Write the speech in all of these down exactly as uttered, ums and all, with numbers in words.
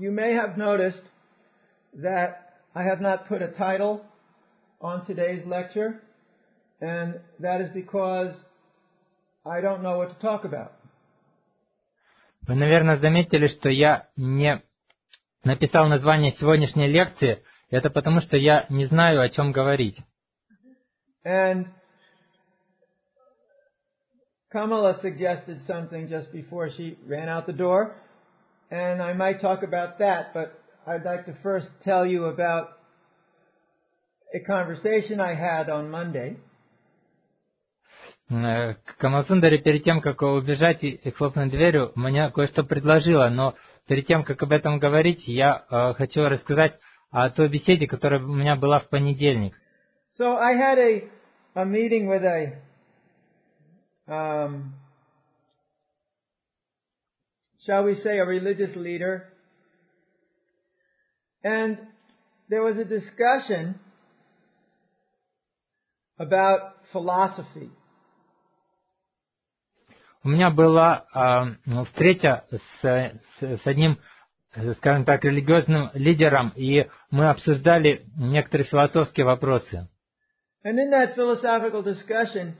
you may have noticed that I have not put a title on today's lecture, and that is because I don't know what to talk about. Вы, наверное, заметили, что я не написал название сегодняшней лекции. Это потому, что я не знаю, о чем говорить. And Kamala suggested something just before she ran out the door, and I might talk about that, but I'd like to first tell you about a conversation I had on Monday. Камаласундари перед тем, как убежать и хлопнуть дверью, мне кое-что предложила, но перед тем, как об этом говорить, я э, хочу рассказать о той беседе, которая у меня была в понедельник. So I had a, a meeting with a um, shall we say a religious leader, and there was a discussion about philosophy. У меня была э, встреча с, с, с одним, скажем так, религиозным лидером, и мы обсуждали некоторые философские вопросы. And in that philosophical discussion,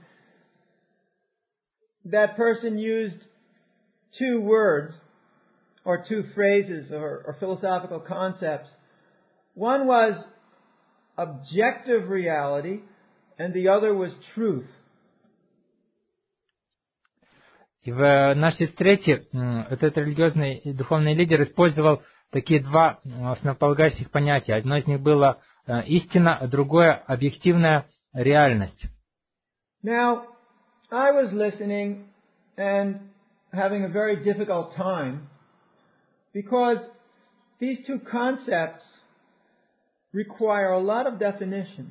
that person used two words, or two phrases, or, or philosophical concepts. One was objective reality, and the other was truth. И в нашей встрече этот религиозный и духовный лидер использовал такие два основополагающих понятия. Одно из них было истина, а другое — объективная реальность. Now, I was listening and having a very difficult time because these two concepts require a lot of definition.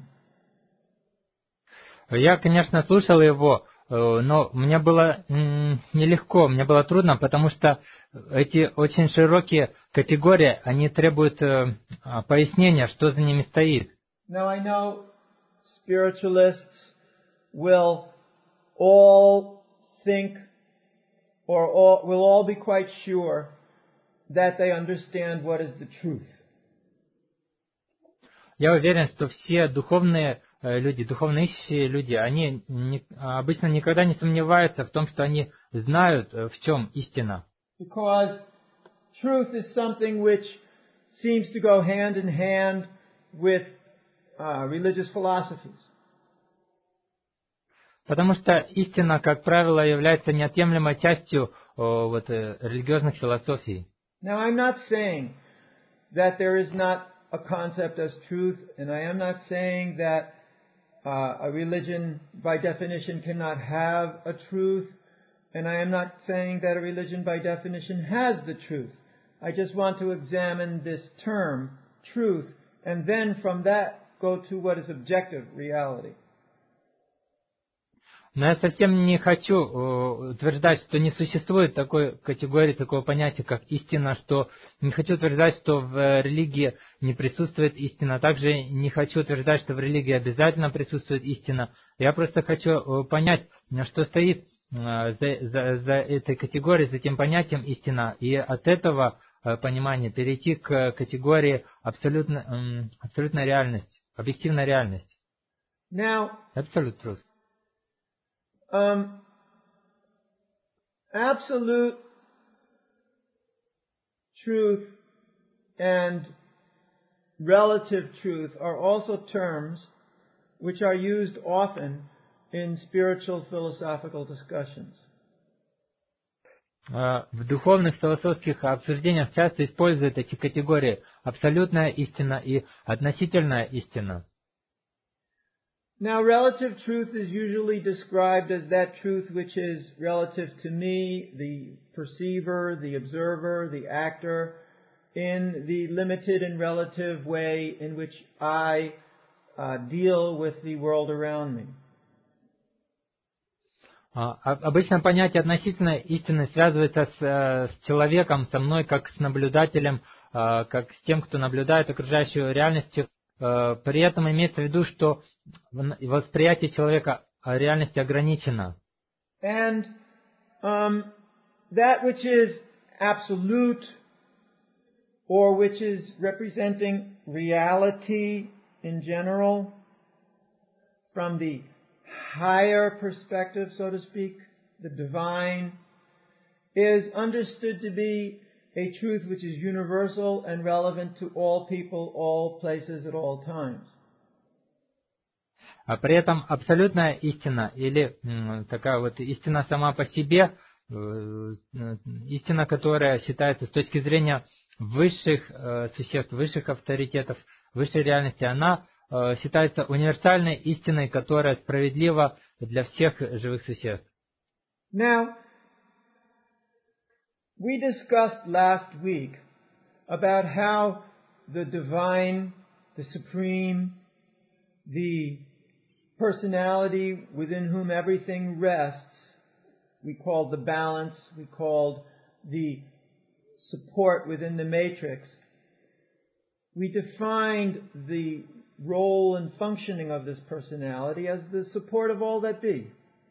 Я, конечно, слушал его, но мне было нелегко, мне было трудно, потому что эти очень широкие категории, они требуют пояснения, что за ними стоит. Now I know spiritualists will all think or all, will all be quite sure that they understand what is the truth. Я уверен, что все духовные люди, духовно ищущие люди, они не, обычно никогда не сомневаются в том, что они знают, в чем истина. Because truth is something which seems to go hand in hand with uh, religious philosophies. Потому что истина, как правило, является неотъемлемой частью о, вот, религиозных философий. Now, I'm not saying that there is not a concept as truth, and I am not saying that uh, a religion, by definition, cannot have a truth, and I am not saying that a religion, by definition, has the truth. I just want to examine this term, truth, and then from that go to what is objective reality. Но я совсем не хочу утверждать, что не существует такой категории, такого понятия, как истина, что не хочу утверждать, что в религии не присутствует истина, также не хочу утверждать, что в религии обязательно присутствует истина. Я просто хочу понять, что стоит за, за, за этой категорией, за тем понятием истина, и от этого понимания перейти к категории абсолютно, абсолютная реальность, объективная реальность. Now, Absolute truth. Um, absolute truth and relative truth are also terms which are used often in spiritual philosophical discussions. В духовных философских обсуждениях часто используют эти категории абсолютная истина и относительная истина. Now, relative truth is usually described as that truth which is relative to me, the perceiver, the observer, the actor, in the limited and relative way in which I uh, deal with the world around me. Обычно понятие относительной истины связывается с, с человеком, со мной, как с наблюдателем, как с тем, кто наблюдает окружающую реальность. При этом имеется в виду, что восприятие человека реальности ограничено. And um, that which is absolute or which is representing reality in general from the higher perspective, so to speak, the divine, is understood to be a truth which is universal and relevant to all people, all places, at all times. А при этом абсолютная истина, или м, такая вот истина сама по себе, э, истина, которая считается с точки зрения высших э, существ, высших авторитетов, высшей реальности, она э, считается универсальной истиной, которая справедлива для всех живых существ. Now, we discussed last week about how the divine, the supreme, the personality within whom everything rests, we called the balance, we called the support within the matrix. We defined the role and functioning of this personality as the support of all that be.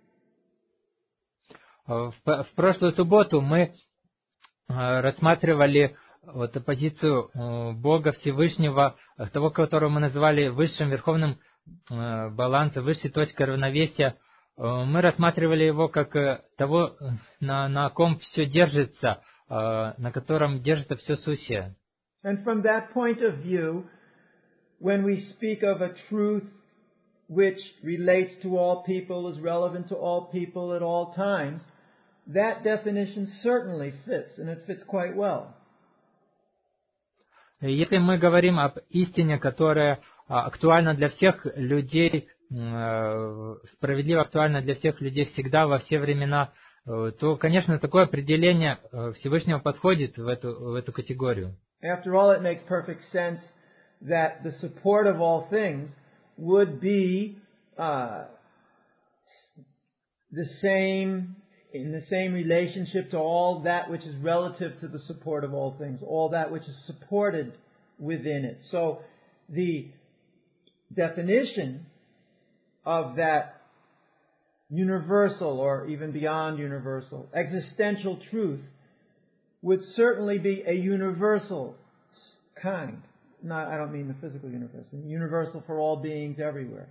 В, в прошлую субботу мы рассматривали вот позицию Бога Всевышнего, того, которого мы называли высшим верховным балансом, высшей точкой равновесия. Мы рассматривали его как того, на, на ком все держится, на котором держится все сущее. And from that point of view, when we speak of a truth which relates to all people, is relevant to all people at all times, that definition certainly fits, and it fits quite well. Если мы говорим об истине, которая актуальна для всех людей, справедливо актуальна для всех людей всегда, во все времена, то, конечно, такое определение Всевышнего подходит в эту, в эту категорию. After all, it makes perfect sense that the support of all things would be uh, the same, in the same relationship to all that which is relative to the support of all things, all that which is supported within it. So the definition of that universal, or even beyond universal, existential truth would certainly be a universal kind. Not, I don't mean the physical universal, universal for all beings everywhere.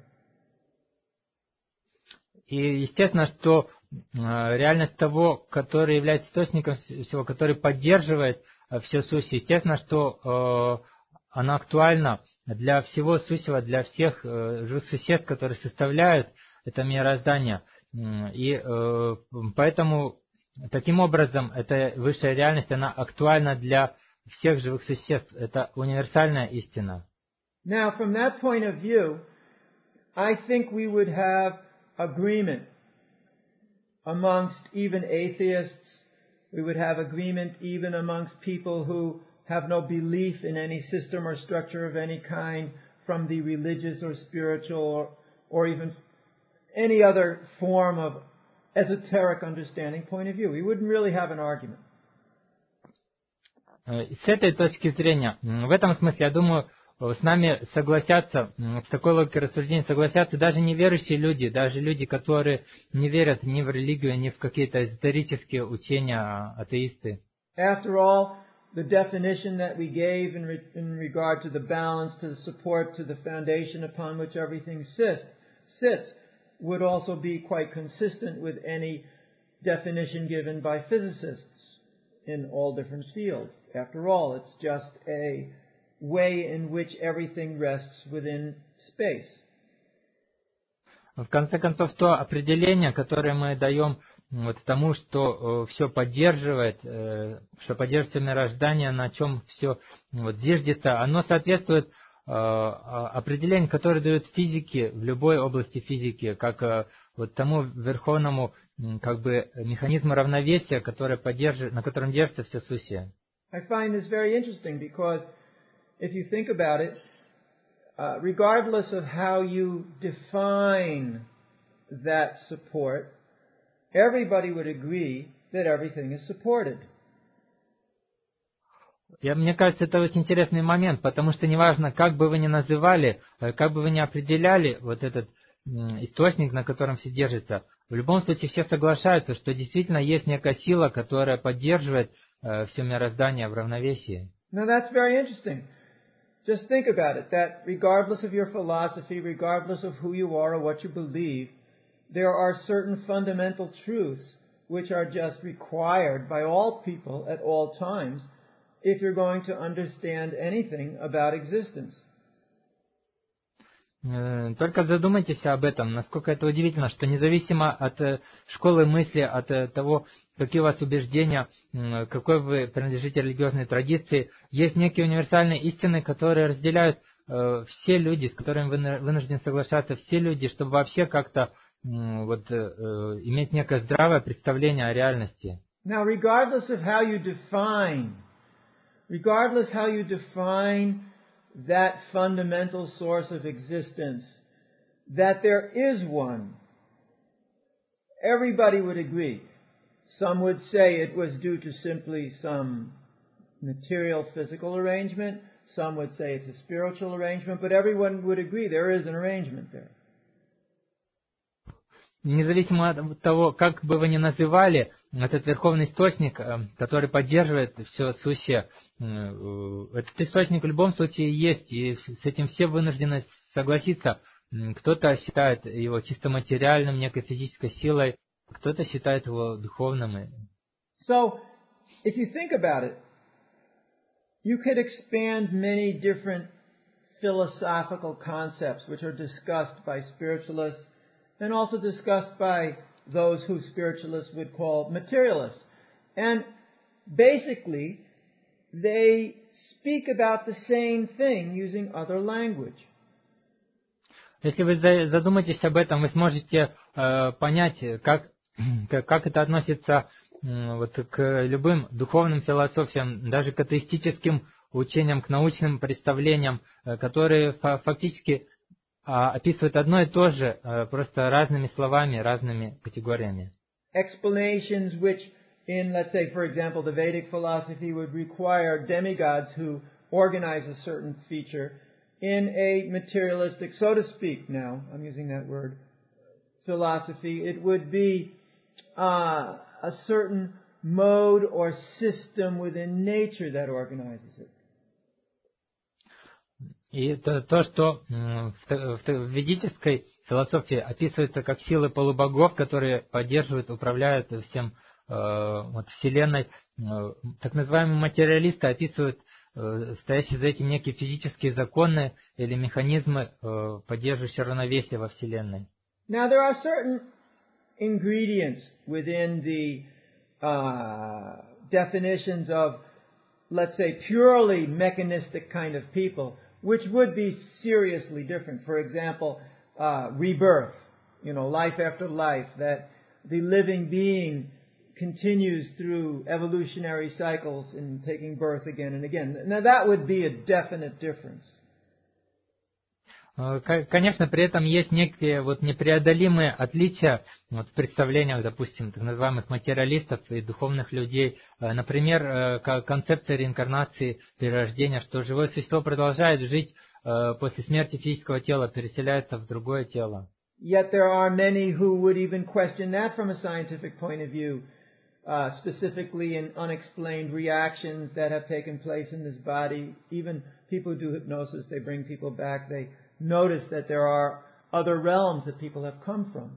И естественно, что реальность того, который является источником всего, который поддерживает все сущее, естественно, что она актуальна для всего сущего, для всех живых существ, которые составляют это мироздание. И поэтому таким образом эта высшая реальность, она актуальна для всех живых существ. Это универсальная истина. Now, from that point of view, I think we would have agreement amongst even atheists. We would have agreement even amongst people who have no belief in any system or structure of any kind, from the religious or spiritual or, or even any other form of esoteric understanding point of view. We wouldn't really have an argument. С этой точки зрения, в этом смысле, я думаю, с нами согласятся, с такой логикой рассуждения согласятся даже неверующие люди, даже люди, которые не верят ни в религию, ни в какие-то эзотерические учения, атеисты. After all, the definition that we gave in, re- in regard to the balance, to the support, to the foundation upon which everything sits, sits, would also be quite consistent with any definition given by physicists in all different fields. After all, it's just a way in which everything rests within space. В конце концов, то определение, которое мы даем вот тому, что э, все поддерживает, э, что поддерживает мироздание, на чем все вот, зиждется, оно соответствует э, определению, которое дают физики в любой области физики, как э, вот тому верховному как бы механизму равновесия, который поддерживает, на котором держится все сущее. I find this very interesting because if you think about it, uh, regardless of how you define that support, everybody would agree that everything is supported. Я, мне кажется, это очень интересный момент, потому что неважно, как бы вы ни называли, как бы вы ни определяли вот этот источник, на котором все держится, в любом случае все соглашаются, что действительно есть некая сила, которая поддерживает э, все мироздание в равновесии. Now that's very interesting. Just think about it, that regardless of your philosophy, regardless of who you are or what you believe, there are certain fundamental truths which are just required by all people at all times if you're going to understand anything about existence. Только задумайтесь об этом, насколько это удивительно, что независимо от школы мысли, от того, какие у вас убеждения, какой вы принадлежите религиозной традиции, есть некие универсальные истины, которые разделяют все люди, с которыми вы вынуждены соглашаться, все люди, чтобы вообще как-то вот, иметь некое здравое представление о реальности. Now, regardless of how you define, regardless how you define that fundamental source of existence, that there is one, everybody would agree. Some would say it was due to simply some material physical arrangement. Some would say it's a spiritual arrangement, but everyone would agree there is an arrangement there. Независимо от того, как бы вы ни называли этот верховный источник, который поддерживает все сущее, этот источник в любом случае есть, и с этим все вынуждены согласиться. Кто-то считает его чисто материальным, некой физической силой, кто-то считает его духовным. So, if you think about it, you could expand many different philosophical concepts which are discussed by spiritualists and also discussed by those who spiritualists would call materialists. And basically, they speak about the same thing using other language. Если вы задумаетесь об этом, вы сможете э, понять, как, как это относится э, вот, к любым духовным философиям, даже к атеистическим учениям, к научным представлениям, э, которые фактически описывают одно и то же, просто разными словами, разными категориями. Explanations which in, let's say, for example, the Vedic philosophy would require demigods who organize a certain feature in a materialistic, so to speak now, I'm using that word, philosophy, it would be uh, a certain mode or system within nature that organizes it. И это то, что в, в, в ведической философии описывается как силы полубогов, которые поддерживают, управляют всем э, вот, Вселенной. Э, так называемые материалисты описывают э, стоящие за этим некие физические законы или механизмы, э, поддерживающие равновесие во Вселенной. Now there are certain ingredients within the uh, definitions of, let's say, purely mechanistic kind of people, which would be seriously different. For example, uh, rebirth, you know, life after life, that the living being continues through evolutionary cycles in taking birth again and again. Now that would be a definite difference. Конечно, при этом есть некие вот непреодолимые отличия вот в представлениях, допустим, так называемых материалистов и духовных людей. Например, концепция реинкарнации, перерождения, что живое существо продолжает жить после смерти физического тела, переселяется в другое тело. Yet there are many who would even question that from a scientific point of view, uh, specifically in unexplained reactions that have taken place in this body. Even people who do hypnosis, they bring people back, they notice that there are other realms that people have come from.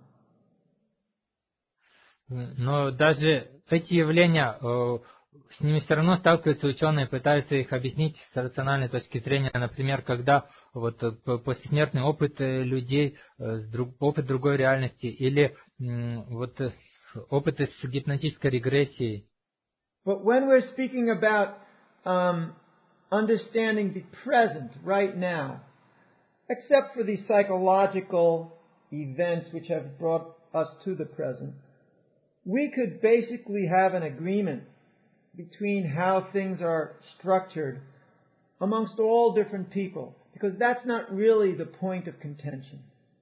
Но даже эти явления, с ними все равно сталкиваются ученые, пытаются их объяснить с рациональной точки зрения. Например, когда вот послесмертный опыт людей, опыт другой реальности, или вот опыты с гипнотической регрессией. But when we're speaking about um, understanding the present right now, except for the psychological events which have brought us to the present, we could basically have an agreement between how things are structured amongst all different people, because that's not really the point of contention.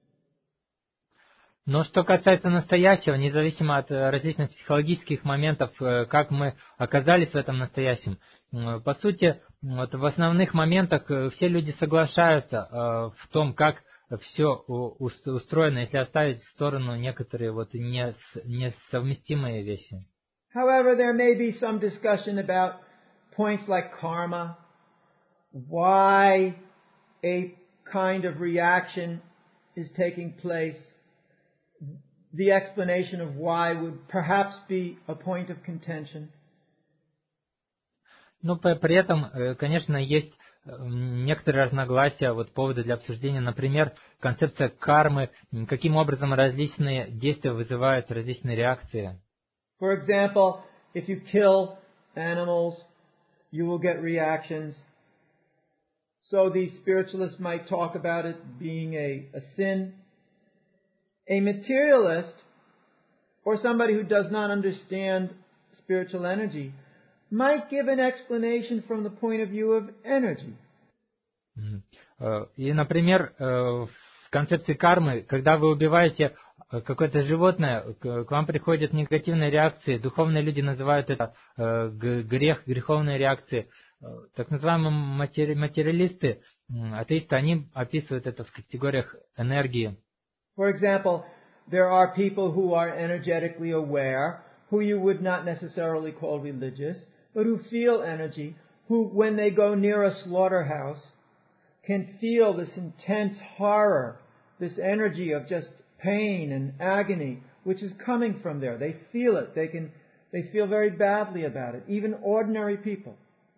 Но что касается настоящего, независимо от различных психологических моментов, как мы оказались в этом настоящем, по сути, вот в основных моментах все люди соглашаются в том, как все устроено, если оставить в сторону некоторые вот несовместимые вещи. However, there may be some discussion about points like karma, why a kind of reaction is taking place, the explanation of why would perhaps be a point of contention. Но при этом, конечно, есть некоторые разногласия, вот поводы для обсуждения. Например, концепция кармы, каким образом различные действия вызывают различные реакции. For example, if you kill animals, you will get reactions. So the spiritualist might talk about it being a, a sin. A materialist, or somebody who does not understand spiritual energy, might give an explanation from the point of view of energy. И, например, в концепции кармы, когда вы убиваете какое-то животное, к вам приходят негативные реакции. Духовные люди называют это грех, греховные реакции. Так называемые материалисты, атеисты, они описывают это в категориях энергии. For example, there are people who are energetically aware, who you would not necessarily call religious, but who feel energy, who, when they go near a slaughterhouse, can feel this intense horror, this energy of just pain and agony, which is coming from there. They feel it. They can, they feel very badly about it. Even ordinary people.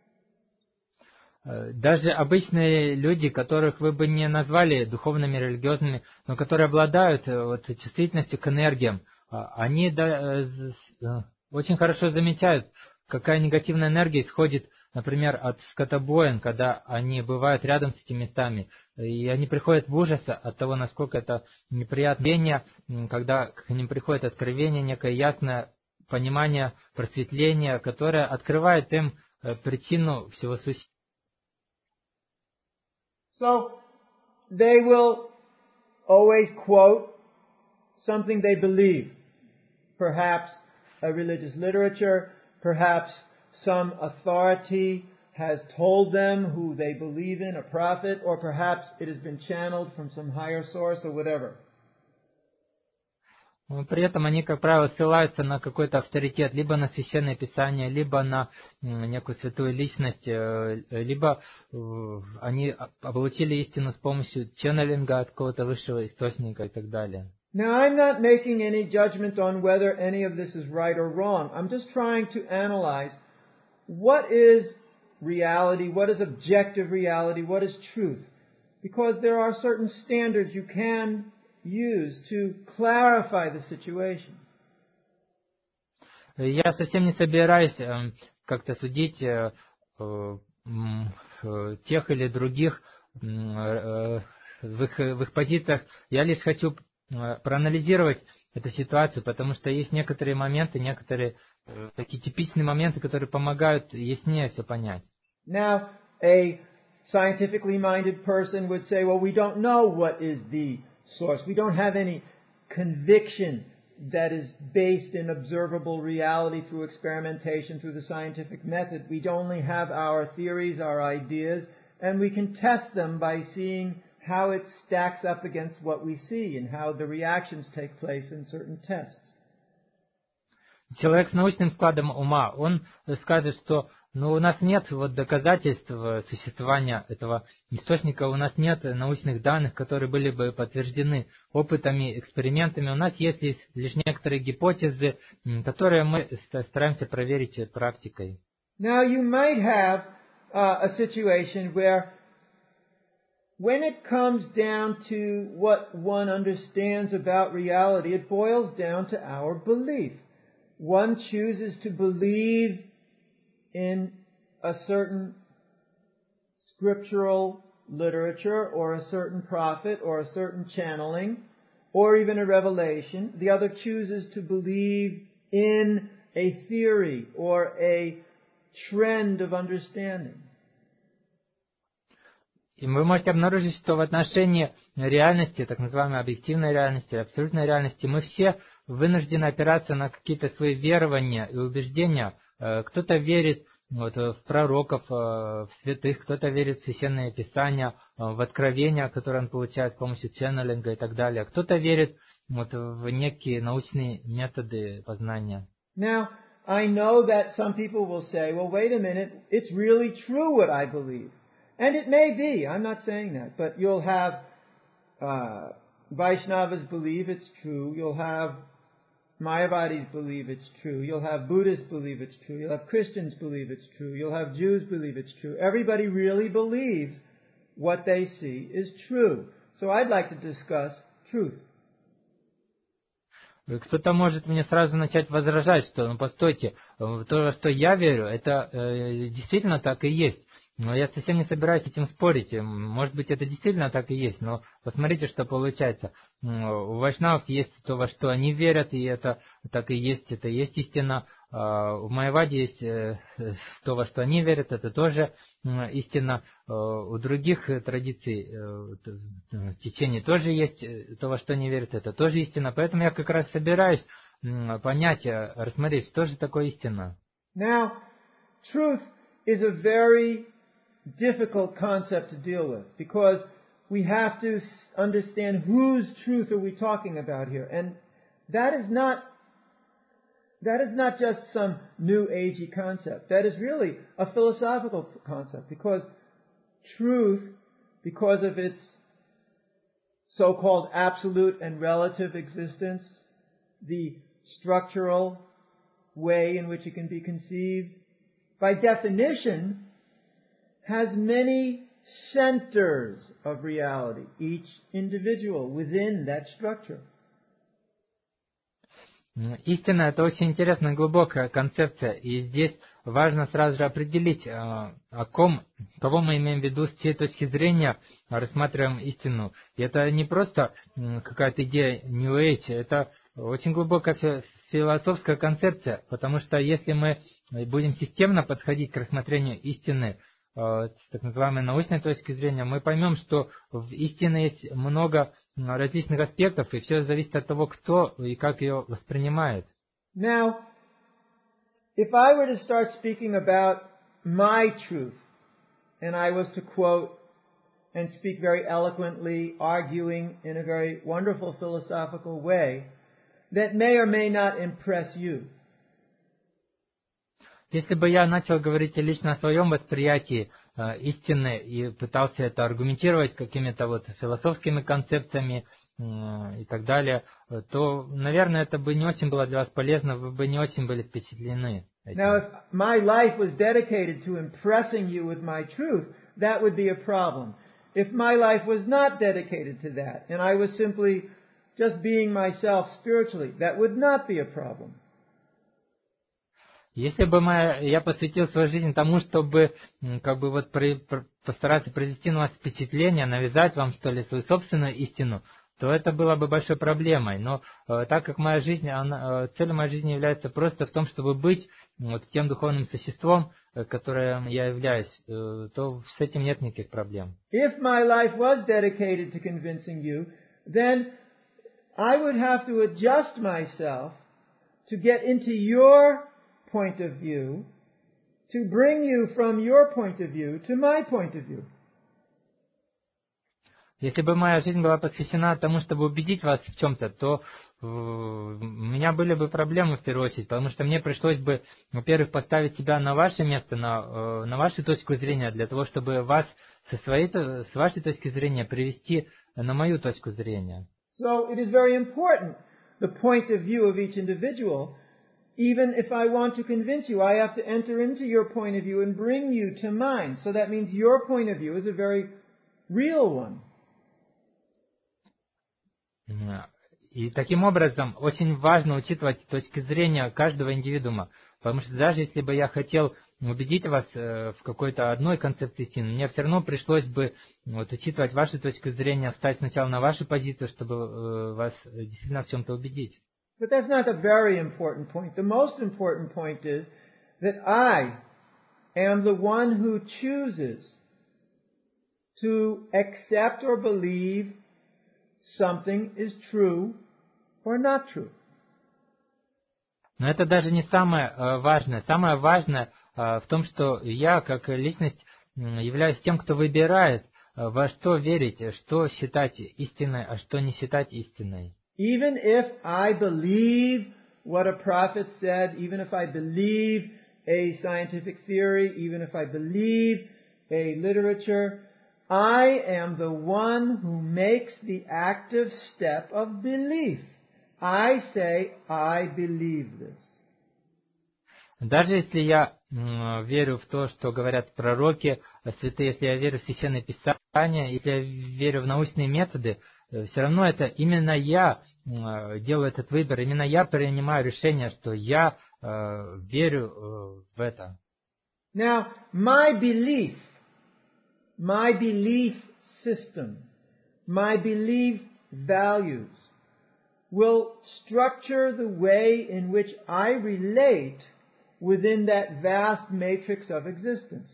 Даже обычные люди, которых вы бы не назвали духовными, религиозными, но которые обладают вот, чувствительностью к энергиям, они да, очень хорошо замечают, какая негативная энергия исходит, например, от скотобоин, когда они бывают рядом с этими местами. И они приходят в ужас от того, насколько это неприятное, когда к ним приходит откровение, некое ясное понимание, просветление, которое открывает им причину всего сущего. So, they will always quote something they believe. Perhaps a religious literature, perhaps some authority has told them who they believe in, a prophet, or perhaps it has been channeled from some higher source or whatever. При этом они, как правило, ссылаются на какой-то авторитет, либо на Священное Писание, либо на некую святую личность, либо они получили истину с помощью ченнелинга от какого-то высшего источника и так далее. Now, I'm not making any judgment on whether any of this is right or wrong. I'm just trying to analyze what is reality, what is objective reality, what is truth. Because there are certain standards you can use to clarify the situation. Я совсем не собираюсь как-то судить тех или других в их, в их позициях. Я лишь хочу проанализировать эту ситуацию, потому что есть некоторые моменты, некоторые такие типичные моменты, которые помогают яснее все понять. Now, a scientifically minded person would say, well, we don't know what is the source. We don't have any conviction that is based in observable reality through experimentation, through the scientific method. We only have our theories, our ideas, and we can test them by seeing how it stacks up against what we see and how the reactions take place in certain tests. Человек с научным складом ума, он скажет, что ну, у нас нет вот доказательств существования этого источника, у нас нет научных данных, которые были бы подтверждены опытами, экспериментами. У нас есть лишь некоторые гипотезы, которые мы стараемся проверить практикой. Now you might have uh, a situation where when it comes down to what one understands about reality, it boils down to our belief. One chooses to believe in a certain scriptural literature or a certain prophet or a certain channeling or even a revelation. The other chooses to believe in a theory or a trend of understanding. И вы можете обнаружить, что в отношении реальности, так называемой объективной реальности, абсолютной реальности, мы все вынуждены опираться на какие-то свои верования и убеждения. Кто-то верит вот, в пророков, в святых, кто-то верит в Священное Писание, в откровения, которые он получает с помощью ченнелинга и так далее. Кто-то верит вот, в некие научные методы познания. Now, I know that some people will say, well, wait a minute, it's really true what I believe. And it may be, I'm not saying that, but you'll have uh, Vaishnavas believe it's true, you'll have Mayavadis believe it's true, you'll have Buddhists believe it's true, you'll have Christians believe it's true, you'll have Jews believe it's true. Everybody really believes what they see is true. So I'd like to discuss truth. Кто-то может мне сразу начать возражать, что, ну, постойте, то, что я верю, это э, действительно так и есть. Но я совсем не собираюсь с этим спорить. Может быть, это действительно так и есть, но посмотрите, что получается. У вайшнавов есть то, во что они верят, и это так и есть, это и есть истина. У майявади есть то, во что они верят, это тоже истина. У других традиций, течений тоже есть то, во что они верят, это тоже истина. Поэтому я как раз собираюсь понять, рассмотреть, что же такое истина. Now, truth is a very difficult concept to deal with, because we have to understand whose truth are we talking about here. And that is not, that is not just some new agey concept. That is really a philosophical concept, because truth, because of its so-called absolute and relative existence, the structural way in which it can be conceived, by definition, has many centers of reality, each individual within that structure. Истина — это очень интересная, глубокая концепция, и здесь важно сразу же определить, о ком, кого мы имеем в виду с чьей точки зрения рассматриваем истину. И это не просто какая-то идея New Age, это очень глубокая философская концепция, потому что если мы будем системно подходить к рассмотрению истины с так называемой научной точки зрения, мы поймем, что в истине есть много различных аспектов, и все зависит от того, кто и как ее воспринимает. Now, if I were to start speaking about my truth, and I was to quote and speak very eloquently, arguing in a very wonderful philosophical way, that may or may not impress you. Если бы я начал говорить лично о своем восприятии э, истины и пытался это аргументировать какими-то вот философскими концепциями э, и так далее, то, наверное, это бы не очень было для вас полезно, вы бы не очень были впечатлены этим. Now, if my life was dedicated to impressing you with my truth, that would be a problem. If my life was not dedicated to that, and I was simply just being myself spiritually, that would not be a problem. Если бы мы, я посвятил свою жизнь тому, чтобы как бы вот при, при, постараться произвести на вас впечатление, навязать вам, что ли, свою собственную истину, то это было бы большой проблемой. Но э, так как моя жизнь, она, э, цель моей жизни является просто в том, чтобы быть вот тем духовным существом, э, которым я являюсь, э, то с этим нет никаких проблем. If my life was dedicated to convincing you, then I would have to adjust myself to get into your point of view, to bring you from your point of view to my point of view. Если бы моя жизнь была посвящена тому, чтобы убедить вас в чем-то, то э, у меня были бы проблемы в первую очередь, потому что мне пришлось бы, во-первых, поставить себя на ваше место, на, э, на вашу точку зрения, для того, чтобы вас со своей, с вашей точки зрения привести на мою точку зрения. So it is very important, the point of view of each individual. Even if I want to convince you, I have to enter into your point of view and bring you to mine. So that means your point of view is a very real one. И таким образом очень важно учитывать точки зрения каждого индивидуума, потому что даже если бы я хотел убедить вас в какой-то одной концепции истины, мне все равно пришлось бы вот, учитывать вашу точку зрения, встать сначала на вашу позицию, чтобы вас действительно в чем-то убедить. But that's not a very important point. The most important point is that I am the one who chooses to accept or believe something is true or not true. Но это даже не самое важное. Самое важное в том, что я, как личность, являюсь тем, кто выбирает, во что верить, что считать истиной, а что не считать истиной. Even if I believe what a prophet said, even if I believe a scientific theory, even if I believe a literature. I am the one who makes the active step of belief. I say, I believe this. Даже если я м, верю в то, что говорят пророки, святые, если я верю в Священное Писание, если я верю в научные методы, э, все равно это именно я э, делаю этот выбор, именно я принимаю решение, что я э, верю э, в это. Now, my belief, my belief system, my belief values will structure the way in which I relate within that vast matrix of existence.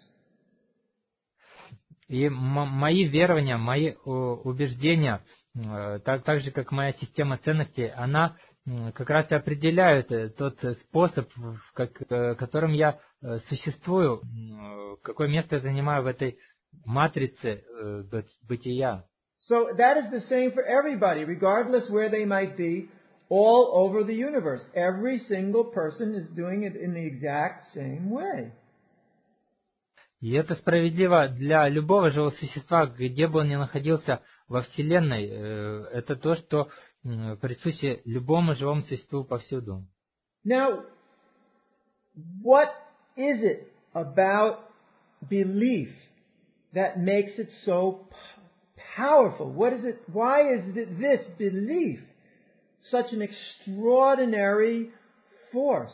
И м- мои верования, мои о, убеждения, э, так, так же как моя система ценностей, она м, как раз и определяет э, тот способ, в как, э, которым я э, существую, м, э, какое место я занимаю в этой матрице э, быт- бытия. So that is the same for everybody, regardless where they might be, all over the universe. Every single person is doing it in the exact same way. И это справедливо для любого живого существа, где бы он ни находился во Вселенной. Э, Это то, что м, присуще любому живому существу повсюду. Now, what is it about belief that makes it so p- powerful? What is it? Why is it this belief such an extraordinary force?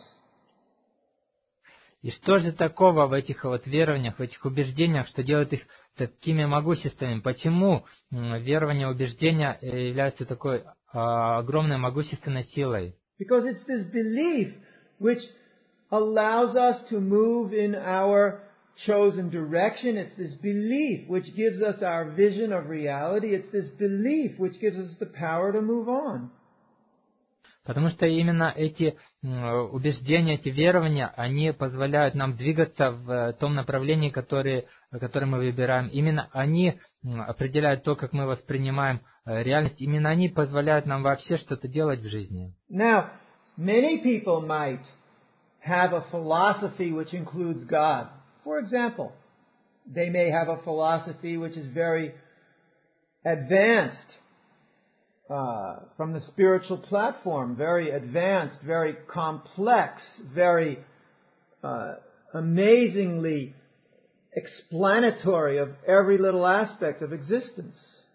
И что же такого в этих вот верованиях, в этих убеждениях, что делает их такими могущественными? Почему м, верование, убеждения э, являются такой а, огромной могущественной силой? Because it's this belief which allows us to move in our chosen direction. It's this belief which gives us our vision of reality. It's this belief which gives us the power to move on. Потому что именно эти м, убеждения, эти верования, они позволяют нам двигаться в э, том направлении, которое, которое мы выбираем. Именно они м, определяют то, как мы воспринимаем э, реальность. Именно они позволяют нам вообще что-то делать в жизни. Now, many people might have a philosophy which includes God. For example, they may have a philosophy which is very advanced uh, from the spiritual platform, very advanced, very complex, very uh, amazingly explanatory of every little aspect of existence.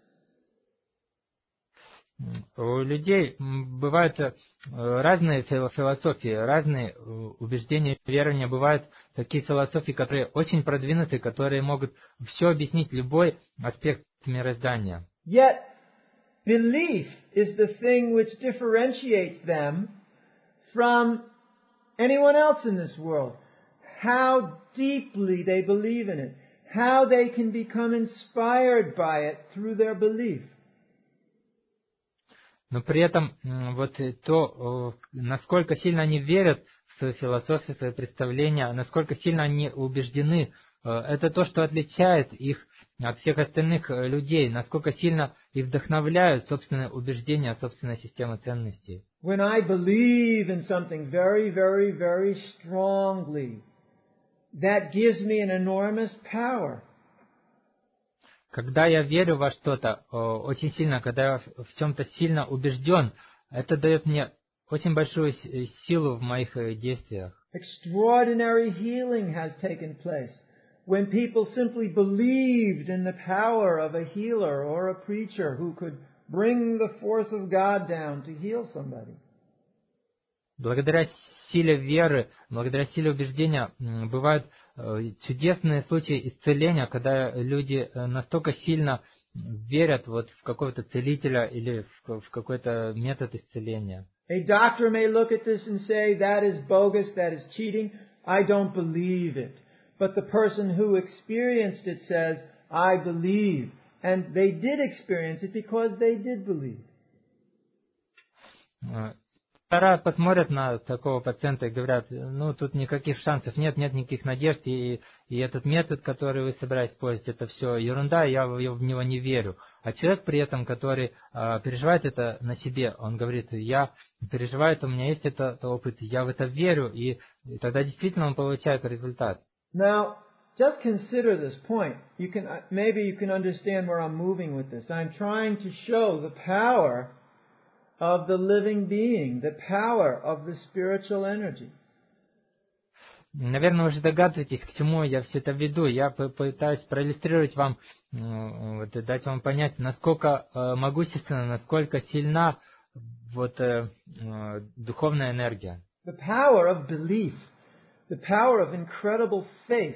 У людей м, бывают э, разные фил- философии, разные э, убеждения, верования. Бывают такие философии, которые очень продвинуты, которые могут все объяснить, любой аспект мироздания. Yet, belief is the thing which differentiates them from anyone else in this world. How deeply they believe in it. How they can become inspired by it through their belief. Но при этом м, вот и то, э, насколько сильно они верят в свою философию, в свои представления, насколько сильно они убеждены, э, это то, что отличает их от всех остальных э, людей, насколько сильно их вдохновляют собственные убеждения, собственная система ценностей. When I believe in something very, very, very strongly, that gives me an enormous power. Когда я верю во что-то э, очень сильно, когда я в в чем-то сильно убежден, это дает мне очень большую с- э, силу в моих э, действиях. Extraordinary healing has taken place when people simply believed in the power of a healer or a preacher who could bring the force of God down to heal somebody. Благодаря силе веры, благодаря силе убеждения м, бывают э, чудесные случаи исцеления, когда люди э, настолько сильно верят вот в какого-то целителя или в, в какой-то метод исцеления. A doctor may look at this and say, that is bogus, that is cheating. I don't believe it. But the person who experienced it says, I believe. And they did experience it because they did believe. Э, Доктора посмотрят на такого пациента и говорят, ну тут никаких шансов нет, нет никаких надежд, и, и этот метод, который вы собираетесь использовать, это все ерунда, я в, я в него не верю. А человек при этом, который э, переживает это на себе, он говорит, я переживаю это, у меня есть этот опыт, я в это верю, и, и тогда действительно он получает результат. Now, just consider this point. You can, maybe you can understand where I'm moving with this. I'm trying to show the power of the living being, the power of the spiritual energy. Наверное, вы уже догадываетесь, к чему я все это веду. Я пытаюсь проиллюстрировать вам, вот, дать вам понять, насколько могущественна, насколько сильна вот, духовная энергия. The power of belief, the power of incredible faith.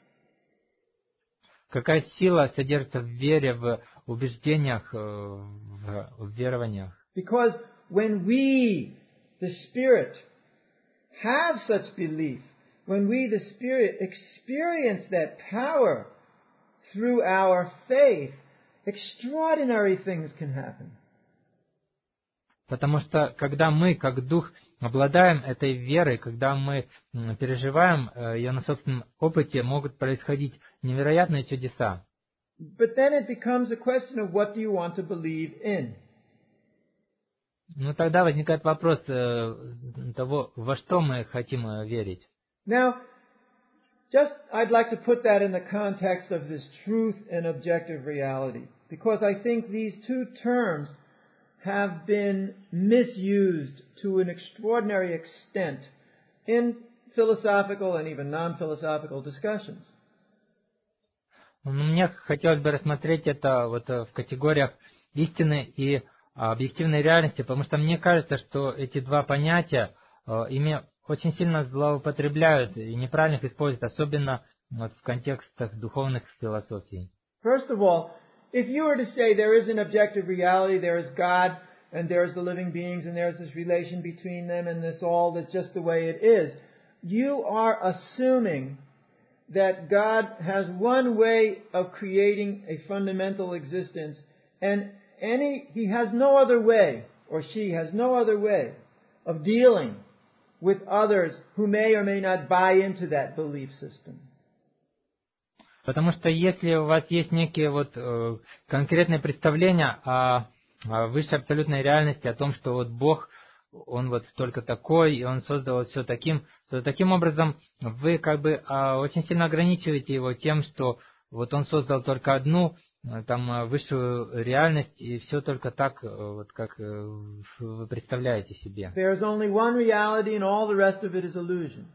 Какая сила содержится в вере, в убеждениях, в, в верованиях. Because when we, the Spirit, have such belief, when we, the Spirit, experience that power through our faith, extraordinary things can happen. Потому что, когда мы, как Дух, обладаем этой верой, когда мы переживаем ее на собственном опыте, могут происходить невероятные чудеса. But then it becomes a question of what do you want to believe in. Ну, тогда возникает вопрос того, во что мы хотим верить. Now, just I'd like to put that in the context of this truth and objective reality, because I think these two terms have been misused to an extraordinary extent in philosophical and even non-philosophical discussions. Мне хотелось бы рассмотреть это вот в категориях истины и объективной реальности, потому что мне кажется, что эти два понятия ими очень сильно злоупотребляют и неправильно их используют, особенно вот в контекстах духовных философий. First of all, if you were to say there is an objective reality, there is God, and there's the living beings, and there's this relation between them, and this all that's just the way it is, you are assuming that God has one way of creating a fundamental existence, and any He has no other way, or she has no other way of dealing with others who may or may not buy into that belief system. Потому что если у вас есть некие вот э, конкретные представления о, о высшей абсолютной реальности, о том, что вот Бог, Он вот только такой, и Он создал все таким, то таким образом вы как бы э, очень сильно ограничиваете Его тем, что вот Он создал только одну э, там высшую реальность, и все только так, э, вот как э, вы представляете себе. There is only one reality, and all the rest of it is illusion.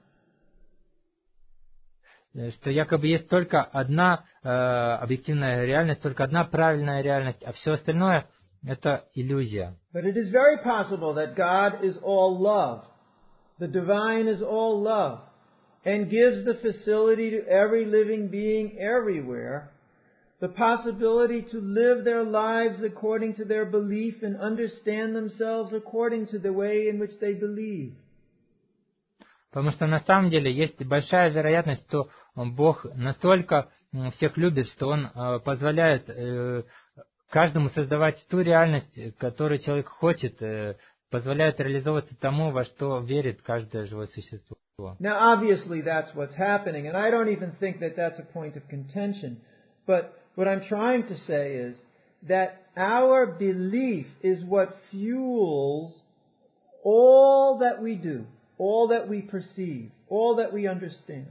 Что якобы есть только одна э, объективная реальность, только одна правильная реальность, а все остальное это иллюзия. But it is very possible that God is all love. The divine is all love, and gives the facility to every living being everywhere the possibility to live their lives according to their belief and understand themselves according to the way in which they believe. Потому что на самом деле есть большая вероятность, что Бог настолько всех любит, что Он позволяет каждому создавать ту реальность, которую человек хочет, позволяет реализовываться тому, во что верит каждое живое существо. Now, obviously, that's what's happening, and I don't even think that that's a point of contention. But what I'm trying to say is that our belief is what fuels all that we do. All that we perceive, all that we understand.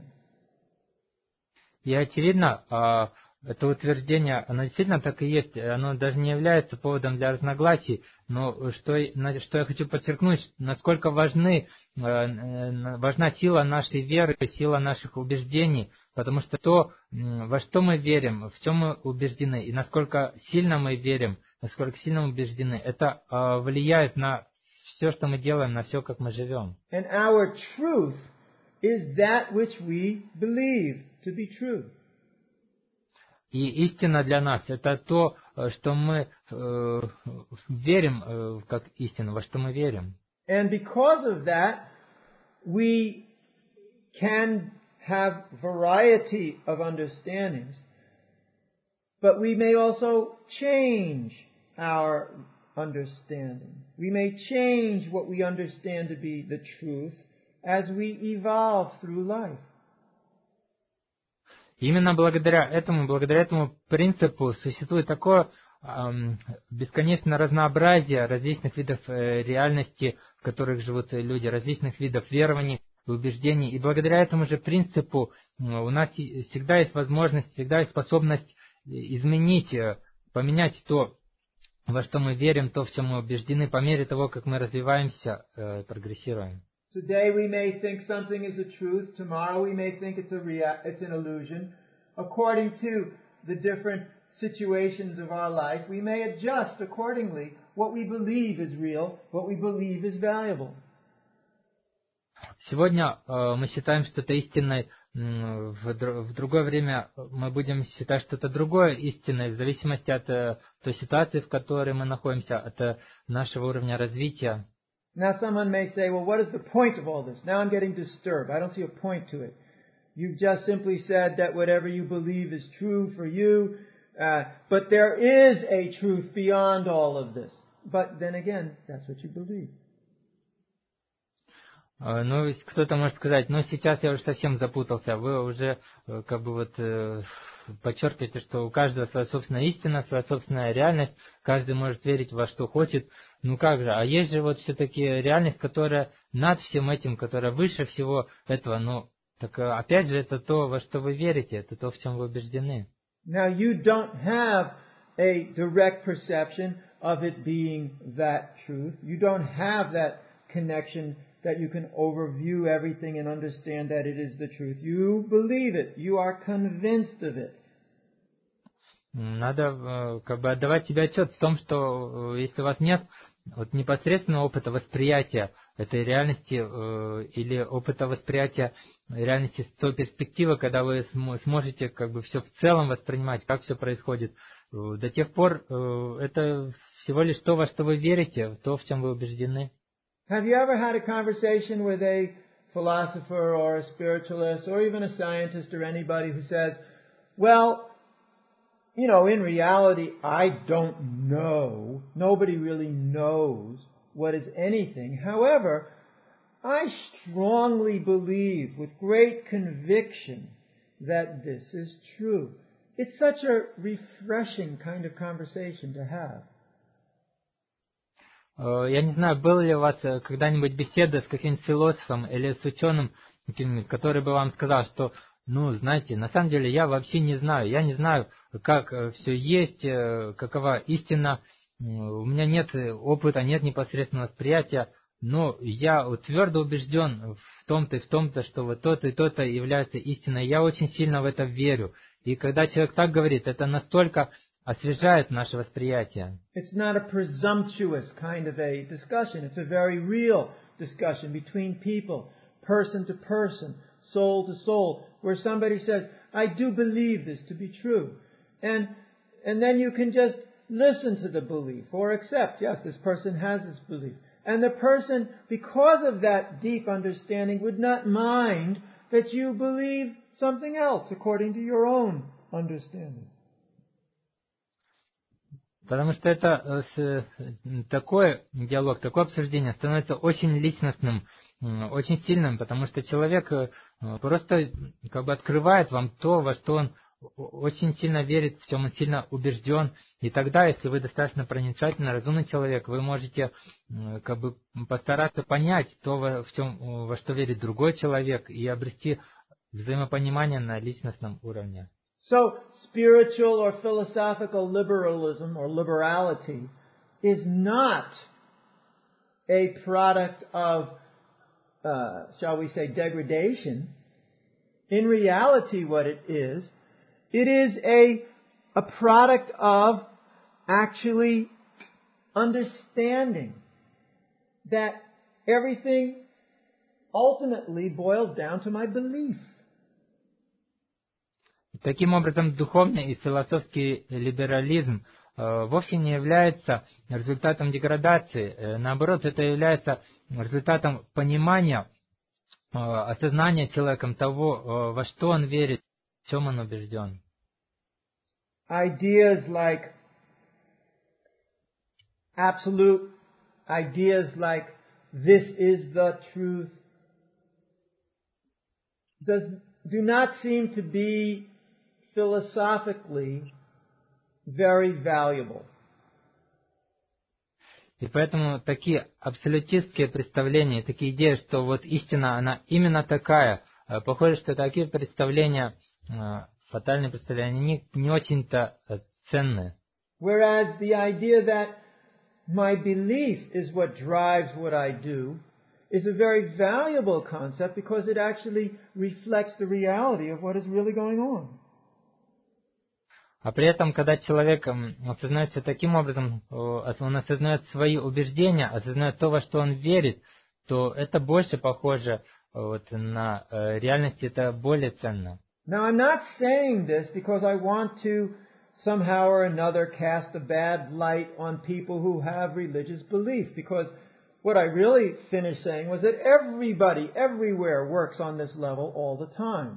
И очевидно, это утверждение, оно действительно так и есть, оно даже не является поводом для разногласий, но что, что я хочу подчеркнуть, насколько важны, важна сила нашей веры, сила наших убеждений, потому что то, во что мы верим, в чем мы убеждены, и насколько сильно мы верим, насколько сильно мы убеждены, это влияет на все, что мы делаем, на все, как мы живем. And our truth is that which we believe to be true. И истина для нас это то, что мы э, верим э, как истину, во что мы верим. And because of that, we can have variety of understandings, but we may also change our understanding. We may change what we understand to be the truth as we evolve through life. Именно благодаря этому, благодаря этому принципу существует такое эм, бесконечное разнообразие различных видов э, реальности, в которых живут люди, различных видов верований, и убеждений. И благодаря этому же принципу у нас всегда есть возможность, всегда есть способность изменить, поменять то, во что мы верим, то, в чем мы убеждены, по мере того, как мы развиваемся, э, прогрессируем. Today we may think something is a truth. Tomorrow we may think it's a rea- it's an illusion. According to the different situations of our life, we may adjust accordingly what we believe is real, what we believe is valuable. Сегодня э, мы считаем что-то истинной, м, в, др- в другое время мы будем считать что-то другое истинной, в зависимости от э, той ситуации, в которой мы находимся, от э, нашего уровня развития. Now someone may say, well, what is the point of all this? Now I'm getting disturbed. I don't see a point to it. You've just simply said that whatever you believe is true for you, uh, but there is a truth beyond all of this. But then again, that's what you believe. Э, Ну, если кто-то может сказать, ну, сейчас я уже совсем запутался, вы уже э, как бы вот э, подчеркиваете, что у каждого своя собственная истина, своя собственная реальность, каждый может верить во что хочет. Ну как же, а есть же вот все-таки реальность, которая над всем этим, которая выше всего этого. Ну, так э, опять же, это то, во что вы верите, это то, в чем вы убеждены. Now you don't have a direct perception of it being that truth. You don't have that connection that you can overview everything and understand that it is the truth. You believe it. You are convinced of it. Надо э, как бы отдавать себе отчет в том, что э, если у вас нет вот непосредственного опыта восприятия этой реальности э, или опыта восприятия реальности с той перспективы, когда вы см- сможете как бы все в целом воспринимать, как все происходит, э, до тех пор э, это всего лишь то, во что вы верите, то, в чем вы убеждены. Have you ever had a conversation with a philosopher or a spiritualist or even a scientist or anybody who says, well, you know, in reality, I don't know. Nobody really knows what is anything. However, I strongly believe with great conviction that this is true. It's such a refreshing kind of conversation to have. Э, Я не знаю, была ли у вас э, когда-нибудь беседа с каким-нибудь философом или с ученым, каким-нибудь, который бы вам сказал, что, ну, знаете, на самом деле я вообще не знаю, я не знаю, как все есть, э, какова истина, э, у меня нет опыта, нет непосредственного восприятия, но я твердо убежден в том-то и в том-то, что вот то-то и то-то является истиной, я очень сильно в это верю. И когда человек так говорит, это настолько освежает наше восприятие. It's not a presumptuous kind of a discussion. It's a very real discussion between people, person to person, soul to soul, where somebody says, I do believe this to be true. And, and then you can just listen to the belief or accept, yes, this person has this belief. And the person, because of that deep understanding, would not mind that you believe something else according to your own understanding. Потому что это э, такой диалог, такое обсуждение становится очень личностным, очень сильным, потому что человек э, просто как бы открывает вам то, во что он очень сильно верит, в чем он сильно убежден. И тогда, если вы достаточно проницательный, разумный человек, вы можете э, как бы постараться понять то, во, в чем, во что верит другой человек, и обрести взаимопонимание на личностном уровне. So, spiritual or philosophical liberalism or liberality is not a product of, uh, shall we say, degradation. In reality, what it is, it is a, a product of actually understanding that everything ultimately boils down to my belief. Таким образом, духовный и философский либерализм э, вовсе не является результатом деградации. Э, наоборот, это является результатом понимания, э, осознания человеком того, э, во что он верит, в чем он убежден. Ideas like absolute, ideas like this is the truth, does, do not seem to be philosophically very valuable. И поэтому такие абсолютистские представления, такие идеи, что вот истина, она именно такая, похоже, что такие представления, фатальные представления, они не, не очень-то ценные. Whereas the idea that my belief is what drives what I do is a very valuable concept because it actually reflects the reality of what is really going on. А при этом, когда человек осознает все таким образом, он осознает свои убеждения, осознает то, во что он верит, то это больше похоже вот на реальность, это более ценно. Now I'm not saying this because I want to somehow or another cast a bad light on people who have religious belief, because what I really finished saying was that everybody, everywhere works on this level all the time.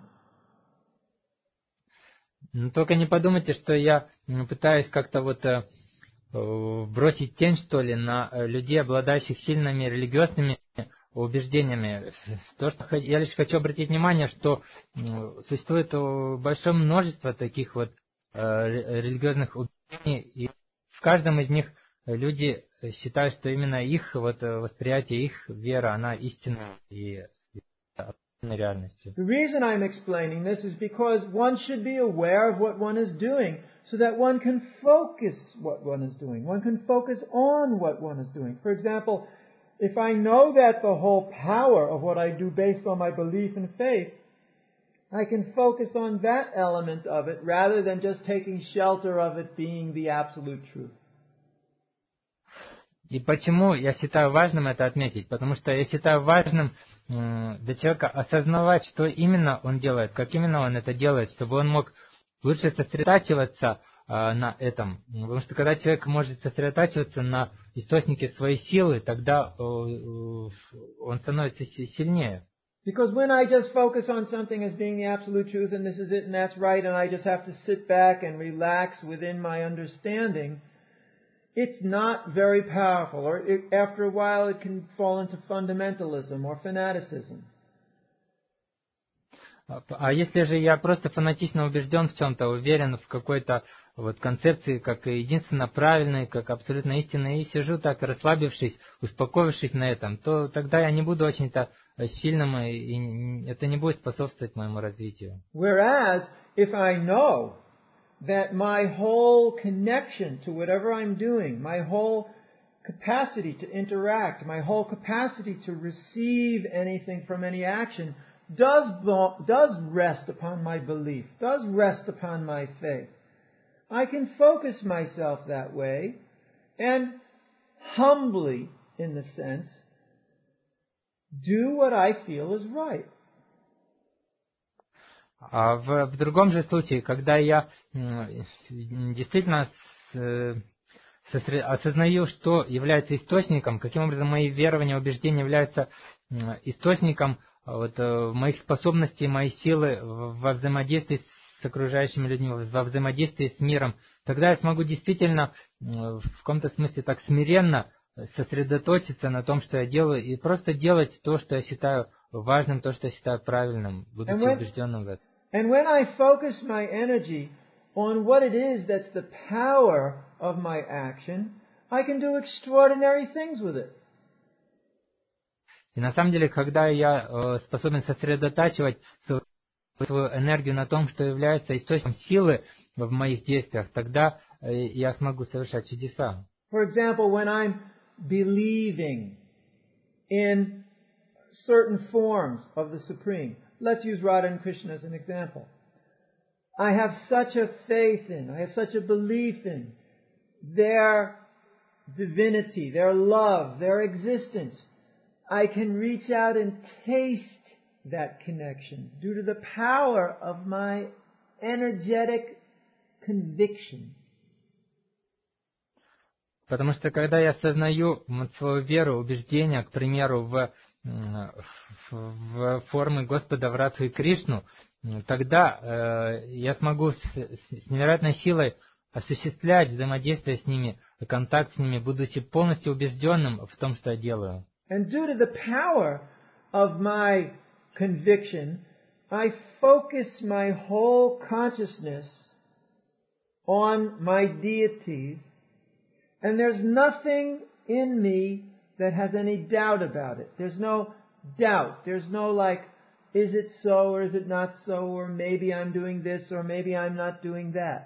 Но только не подумайте, что я пытаюсь как-то вот э, бросить тень, что ли, на людей, обладающих сильными религиозными убеждениями. То, что я лишь хочу обратить внимание, что существует большое множество таких вот э, религиозных убеждений, и в каждом из них люди считают, что именно их вот восприятие, их вера, она истинная и реальностью. The reason I'm explaining this is because one should be aware of what one is doing so that one can focus what one is doing. One can focus on what one is doing. For example, if I know that the whole power of what I do based on my belief and faith, I can focus on that element of it rather than just taking shelter of it being the absolute truth. И почему я считаю важным это отметить? Потому что я считаю важным для человека осознавать, что именно он делает, как именно он это делает, чтобы он мог лучше сосредотачиваться на этом. Потому что когда человек может сосредотачиваться на источнике своей силы, тогда он становится сильнее. Because when I just focus on something as being the absolute truth and this is it and that's right and I just have to sit back and relax within my understanding, it's not very powerful, or it, after a while it can fall into fundamentalism or fanaticism. А если же я просто фанатично убежден в чем-то, уверен в какой-то вот концепции, как единственно правильной, как абсолютно истинной, и сижу так, расслабившись, успокоившись на этом, то тогда я не буду очень-то сильным, и это не будет способствовать моему развитию. Whereas, if I know that my whole connection to whatever I'm doing, my whole capacity to interact, my whole capacity to receive anything from any action does, does rest upon my belief, does rest upon my faith, I can focus myself that way and humbly, in the sense, do what I feel is right. А в, в другом же случае, когда я действительно сосред... осознаю, что является источником, каким образом мои верования, убеждения являются источником вот, моих способностей, моей силы во взаимодействии с окружающими людьми, во взаимодействии с миром, тогда я смогу действительно в каком-то смысле так смиренно сосредоточиться на том, что я делаю, и просто делать то, что я считаю важным, то, что я считаю правильным, будучи when, убежденным в этом. And when I focus my energy on what it is that's the power of my action, I can do extraordinary things with it. И на самом деле, когда я э, способен сосредотачивать свою, свою энергию на том, что является источником силы в моих действиях, тогда э, я смогу совершать чудеса. For example, when I'm believing in certain forms of the Supreme, let's use Radha and Krishna as an example. I have such a faith in, I have such a belief in their divinity, their love, their existence. I can reach out and taste that connection due to the power of my energetic conviction. Потому что когда я осознаю свою веру, убеждение, к примеру, в, в формы Господа, в Радху и Кришну, тогда э, я смогу с, с невероятной силой осуществлять взаимодействие с ними, контакт с ними, будучи полностью убежденным в том, что я делаю. And due to the power of my conviction, I focus my whole consciousness on my deities, and there's nothing in me that has any doubt about it. There's no doubt. There's no like, is it so or is it not so, or maybe I'm doing this or maybe I'm not doing that.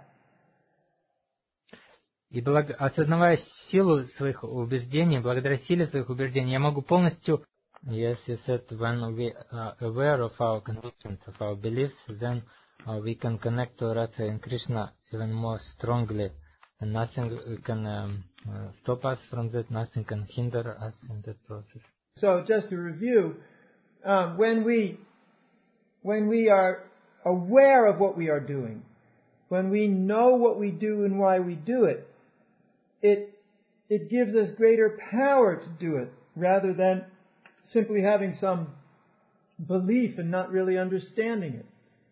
И благ... осознавая силу своих убеждений, благодаря силе своих убеждений, я могу полностью, yes, you said, when we are aware of our convictions, of our beliefs, then uh, we can connect to Radha and Krishna even more strongly, and nothing can um, uh, stop us from that, nothing can hinder us in that process. So just to review, um, when we when we are aware of what we are doing, when we know what we do and why we do it, it it gives us greater power to do it, rather than simply having some belief and not really understanding it.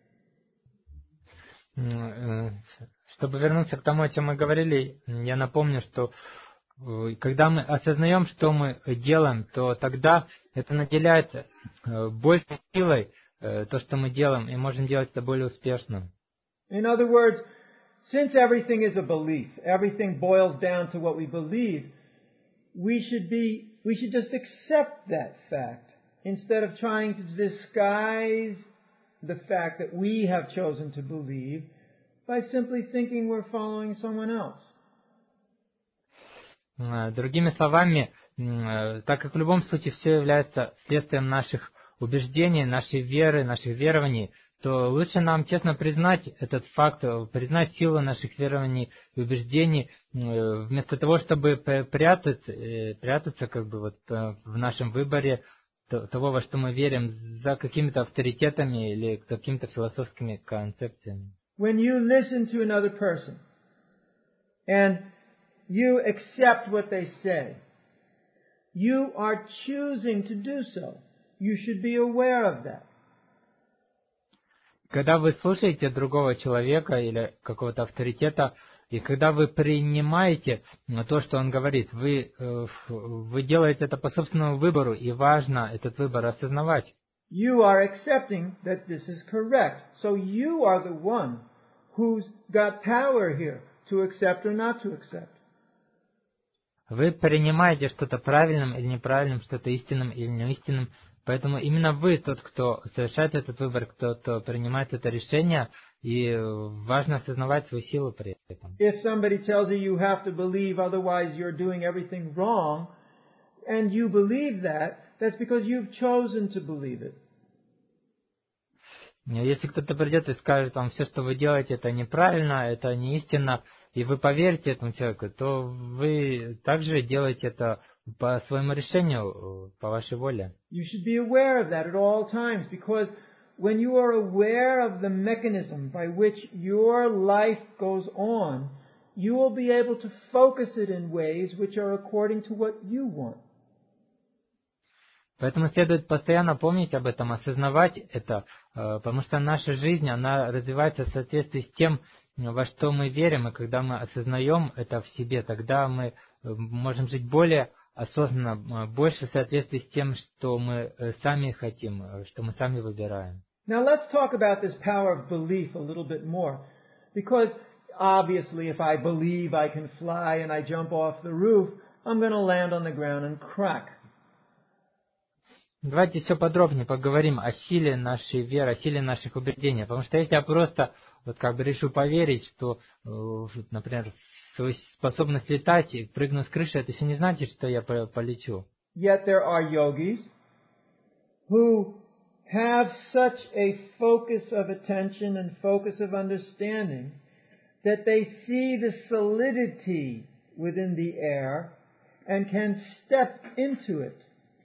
Чтобы вернуться к тому, о чем мы говорили, я напомню, что когда мы осознаем, что мы делаем, то тогда это наделяет большей силой то, что мы делаем, и можем делать это более успешно. In other words, since everything is a belief, everything boils down to what we believe, we should be, we should just accept that fact instead of trying to disguise the fact that we have chosen to believe by simply thinking we're following someone else. Другими словами, так как в любом случае все является следствием наших убеждений, нашей веры, наших верований, то лучше нам честно признать этот факт, признать силу наших верований и убеждений, вместо того, чтобы прятать, прятаться как бы вот в нашем выборе того, во что мы верим, за какими-то авторитетами или за какими-то философскими концепциями. When you listen to another person and you accept what they say, you are choosing to do so. You should be aware of that. Когда вы слушаете другого человека или какого-то авторитета, и когда вы принимаете то, что он говорит, вы, вы делаете это по собственному выбору, и важно этот выбор осознавать. You are accepting that this is correct. So you are the one who's got power here to accept or not to accept. Вы принимаете что-то правильным или неправильным, что-то истинным или неистинным. Поэтому именно вы тот, кто совершает этот выбор, кто, кто принимает это решение, и важно осознавать свою силу при этом. If somebody tells you you have to believe, otherwise you're doing everything wrong, and you believe that, that's because you've chosen to believe it. Если кто-то придет и скажет вам, все, что вы делаете, это неправильно, это не истинно, и вы поверите этому человеку, то вы также делаете это по своему решению, по вашей воле. You should be aware of that at all times, because when you are aware of the mechanism by which your life goes on, you will be able to focus it in ways which are according to what you want. Поэтому следует постоянно помнить об этом, осознавать это, потому что наша жизнь, она развивается в соответствии с тем, во что мы верим, и когда мы осознаем это в себе, тогда мы можем жить более осознанно, больше в соответствии с тем, что мы сами хотим, что мы сами выбираем. Now let's talk about this power of belief a little bit more, because obviously if I believe I can fly and I jump off the roof, I'm going to land on the ground and crack. Давайте все подробнее поговорим о силе нашей веры, о силе наших убеждений. Потому что если я просто вот как бы решу поверить, что, например, в свою способность летать и прыгну с крыши, это еще не значит, что я полечу. Yet there are yogis who have such a focus of attention and focus of understanding that they see the solidity within the air and can step into it.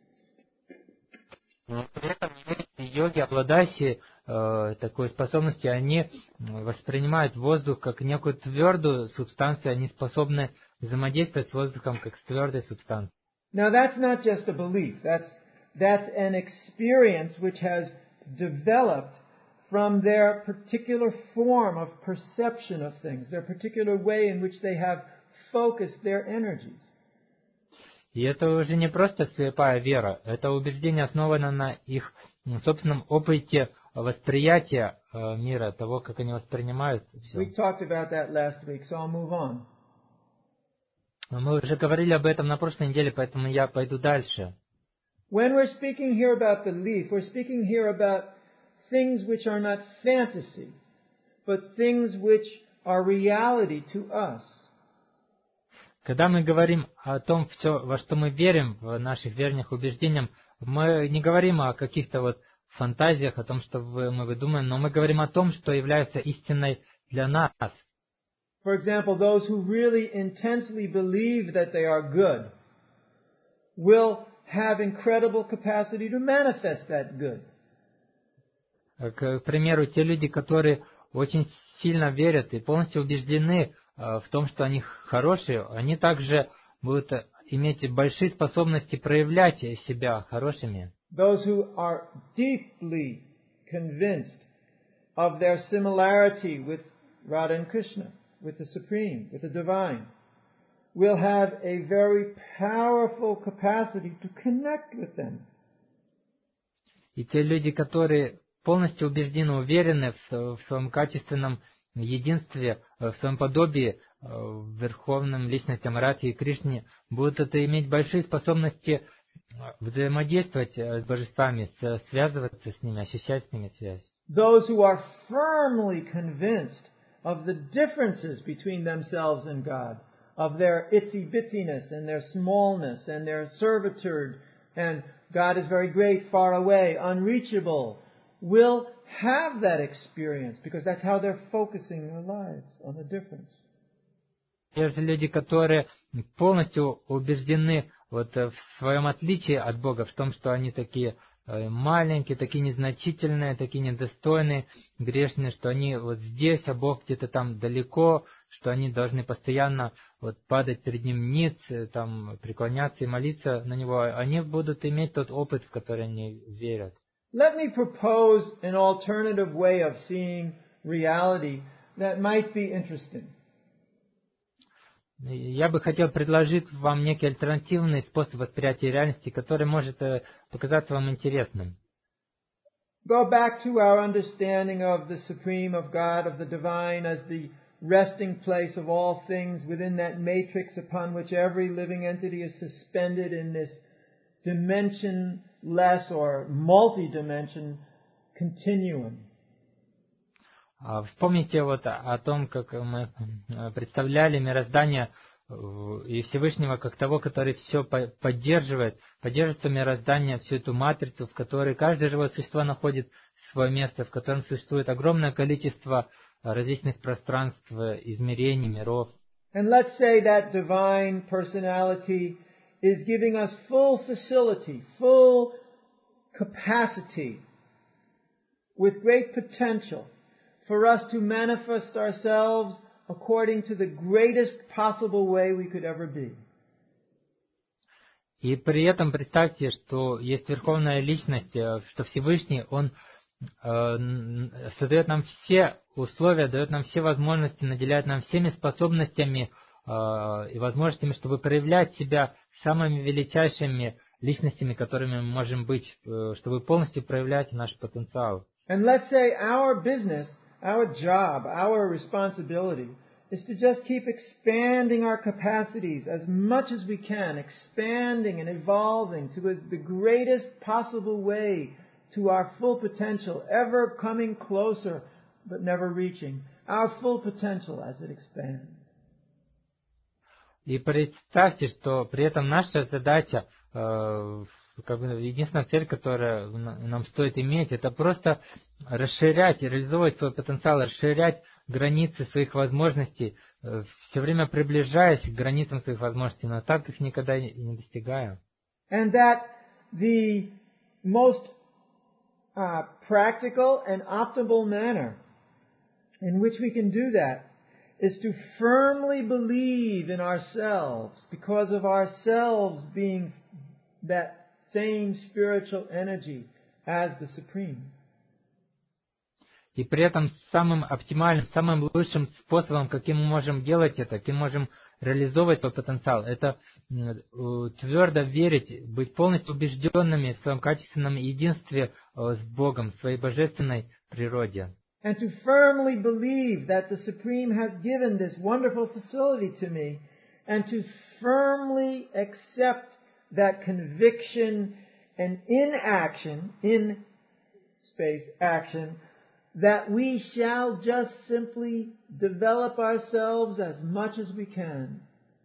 Но при этом йоги, обладающие э, такой способностью, они воспринимают воздух как некую твердую субстанцию, они способны взаимодействовать с воздухом как с твердой субстанцией. Now that's not just a belief. That's that's an experience which has developed from their particular form of perception of things, their particular way in which they have focused their energies. И это уже не просто слепая вера, это убеждение основано на их собственном опыте восприятия мира, того, как они воспринимают все. We talked about that last week, so I'll move on. Мы уже говорили об этом на прошлой неделе, поэтому я пойду дальше. When we're speaking here about belief, we're speaking here about things which are not fantasy, but things which are reality to us. Когда мы говорим о том, во что мы верим, в наших верных убеждениях, мы не говорим о каких-то вот фантазиях, о том, что мы выдумаем, но мы говорим о том, что является истиной для нас. For example, those who really intensely believe that they are good will have incredible capacity to manifest that good. К примеру, те люди, которые очень сильно верят и полностью убеждены в том, что они хорошие, они также будут иметь большие способности проявлять себя хорошими. Those who are deeply convinced of their similarity with Radha and Krishna, with the Supreme, with the Divine, will have a very powerful capacity to connect with them. И те люди, которые полностью убеждены, уверены в, в своем качественном единстве, в своем подобии в верховным личностям Радхи и Кришне, будут это иметь большие способности взаимодействовать с божествами, связываться с ними, ощущать с ними связь. Those who are firmly convinced of the differences between themselves and God, of their itsy-bitsiness and their smallness and their servitude, and God is very great, far away, unreachable, will have that experience because that's how they're focusing their lives, on the difference. Те же люди, которые полностью убеждены вот в своем отличии от Бога, в том, что они такие маленькие, такие незначительные, такие недостойные, грешные, что они вот здесь, а Бог где-то там далеко, что они должны постоянно вот падать перед Ним ниц, там преклоняться и молиться на Него, они будут иметь тот опыт, в который они верят. Let me propose an alternative way of seeing reality that might be interesting. Я бы хотел предложить вам некий альтернативный способ восприятия реальности, который может показаться вам интересным. Go back to our understanding of the Supreme, of God, of the Divine as the resting place of all things within that matrix upon which every living entity is suspended in this dimensionless or multi-dimension continuum. Вспомните вот о том, как мы представляли мироздание и Всевышнего как того, который все поддерживает, поддерживает мироздание, всю эту матрицу, в которой каждое живое существо находит свое место, в котором существует огромное количество различных пространств, измерений, миров. And let's say that divine personality is giving us full facility, full capacity, with great potential for us to manifest ourselves according to the greatest possible way we could ever be. И при этом представьте, что есть Верховная Личность, что Всевышний, Он э, создает нам все условия, дает нам все возможности, наделяет нам всеми способностями э, и возможностями, чтобы проявлять себя самыми величайшими личностями, которыми мы можем быть, э, чтобы полностью проявлять наш потенциал. And let's say our business, our job, our responsibility is to just keep expanding our capacities as much as we can, expanding and evolving to the greatest possible way to our full potential, ever coming closer but never reaching, our full potential as it expands. И представьте, что при этом наша задача, э, как бы единственная цель, которую нам стоит иметь, это просто расширять, реализовывать свой потенциал, расширять границы своих возможностей, э, все время приближаясь к границам своих возможностей, но так их никогда не достигая. And that the most uh, practical and optimal manner in which we can do that is to firmly believe in ourselves because of ourselves being that same spiritual energy as the Supreme. И при этом самым оптимальным, самым лучшим способом, каким мы можем делать это, каким можем реализовывать свой потенциал, это твердо верить, быть полностью убежденными в своем качественном единстве с Богом, в своей божественной природе. And to firmly believe that the Supreme has given this wonderful facility to me, and to firmly accept that conviction and inaction, in space, action, that we shall just simply develop ourselves as much as we can.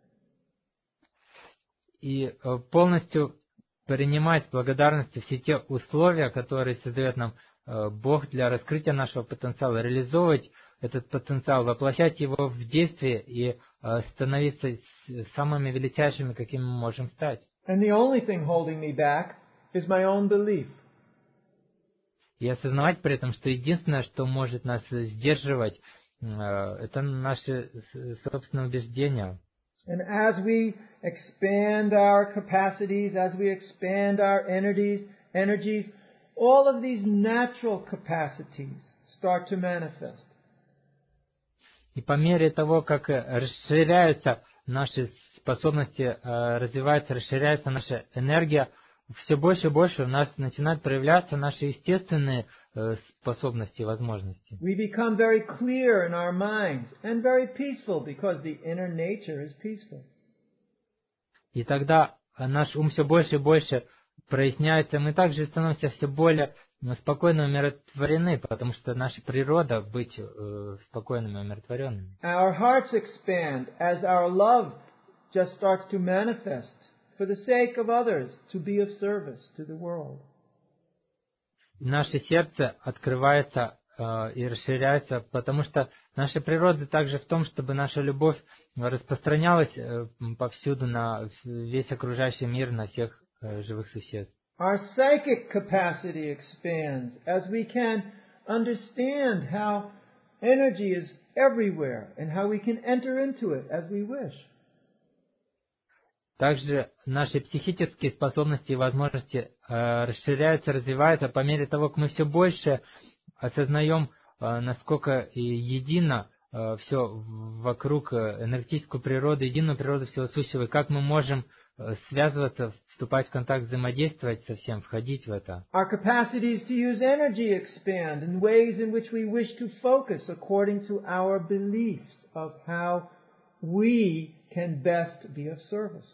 И полностью принимать с благодарностью все те условия, которые создает нам Бог для раскрытия нашего потенциала, реализовывать этот потенциал, воплощать его в действие и становиться самыми величайшими, какими мы можем стать. And the only thing holding me back is my own belief. И осознавать при этом, что единственное, что может нас сдерживать, это наши собственные убеждения. And as we expand our capacities, as we expand our energies, energies, all of these natural capacities start to manifest. И по мере того, как расширяются наши способности, развивается, расширяется наша энергия, все больше и больше у нас начинают проявляться наши естественные способности и возможности. We become very clear in our minds and very peaceful because the inner nature is peaceful. И тогда наш ум все больше и больше проясняется, мы также становимся все более спокойно умиротворены, потому что наша природа быть э, спокойными, умиротворенными. Our hearts expand as our love just starts to manifest for the sake of others, to be of service to the world. Наше сердце открывается э, и расширяется, потому что наша природа также в том, чтобы наша любовь распространялась э, повсюду на весь окружающий мир, на всех э, живых существ. Our psychic capacity expands as we can understand how energy is everywhere and how we can enter into it as we wish. Также наши психические способности и возможности э, расширяются, развиваются по мере того, как мы все больше осознаем, э, насколько едино э, все вокруг энергетическую природу, единую природу всего сущего, и как мы можем связываться, вступать в контакт, взаимодействовать со всем, входить в это. Our capacities to use energy expand in ways in which we wish to focus according to our beliefs of how we can best be of service.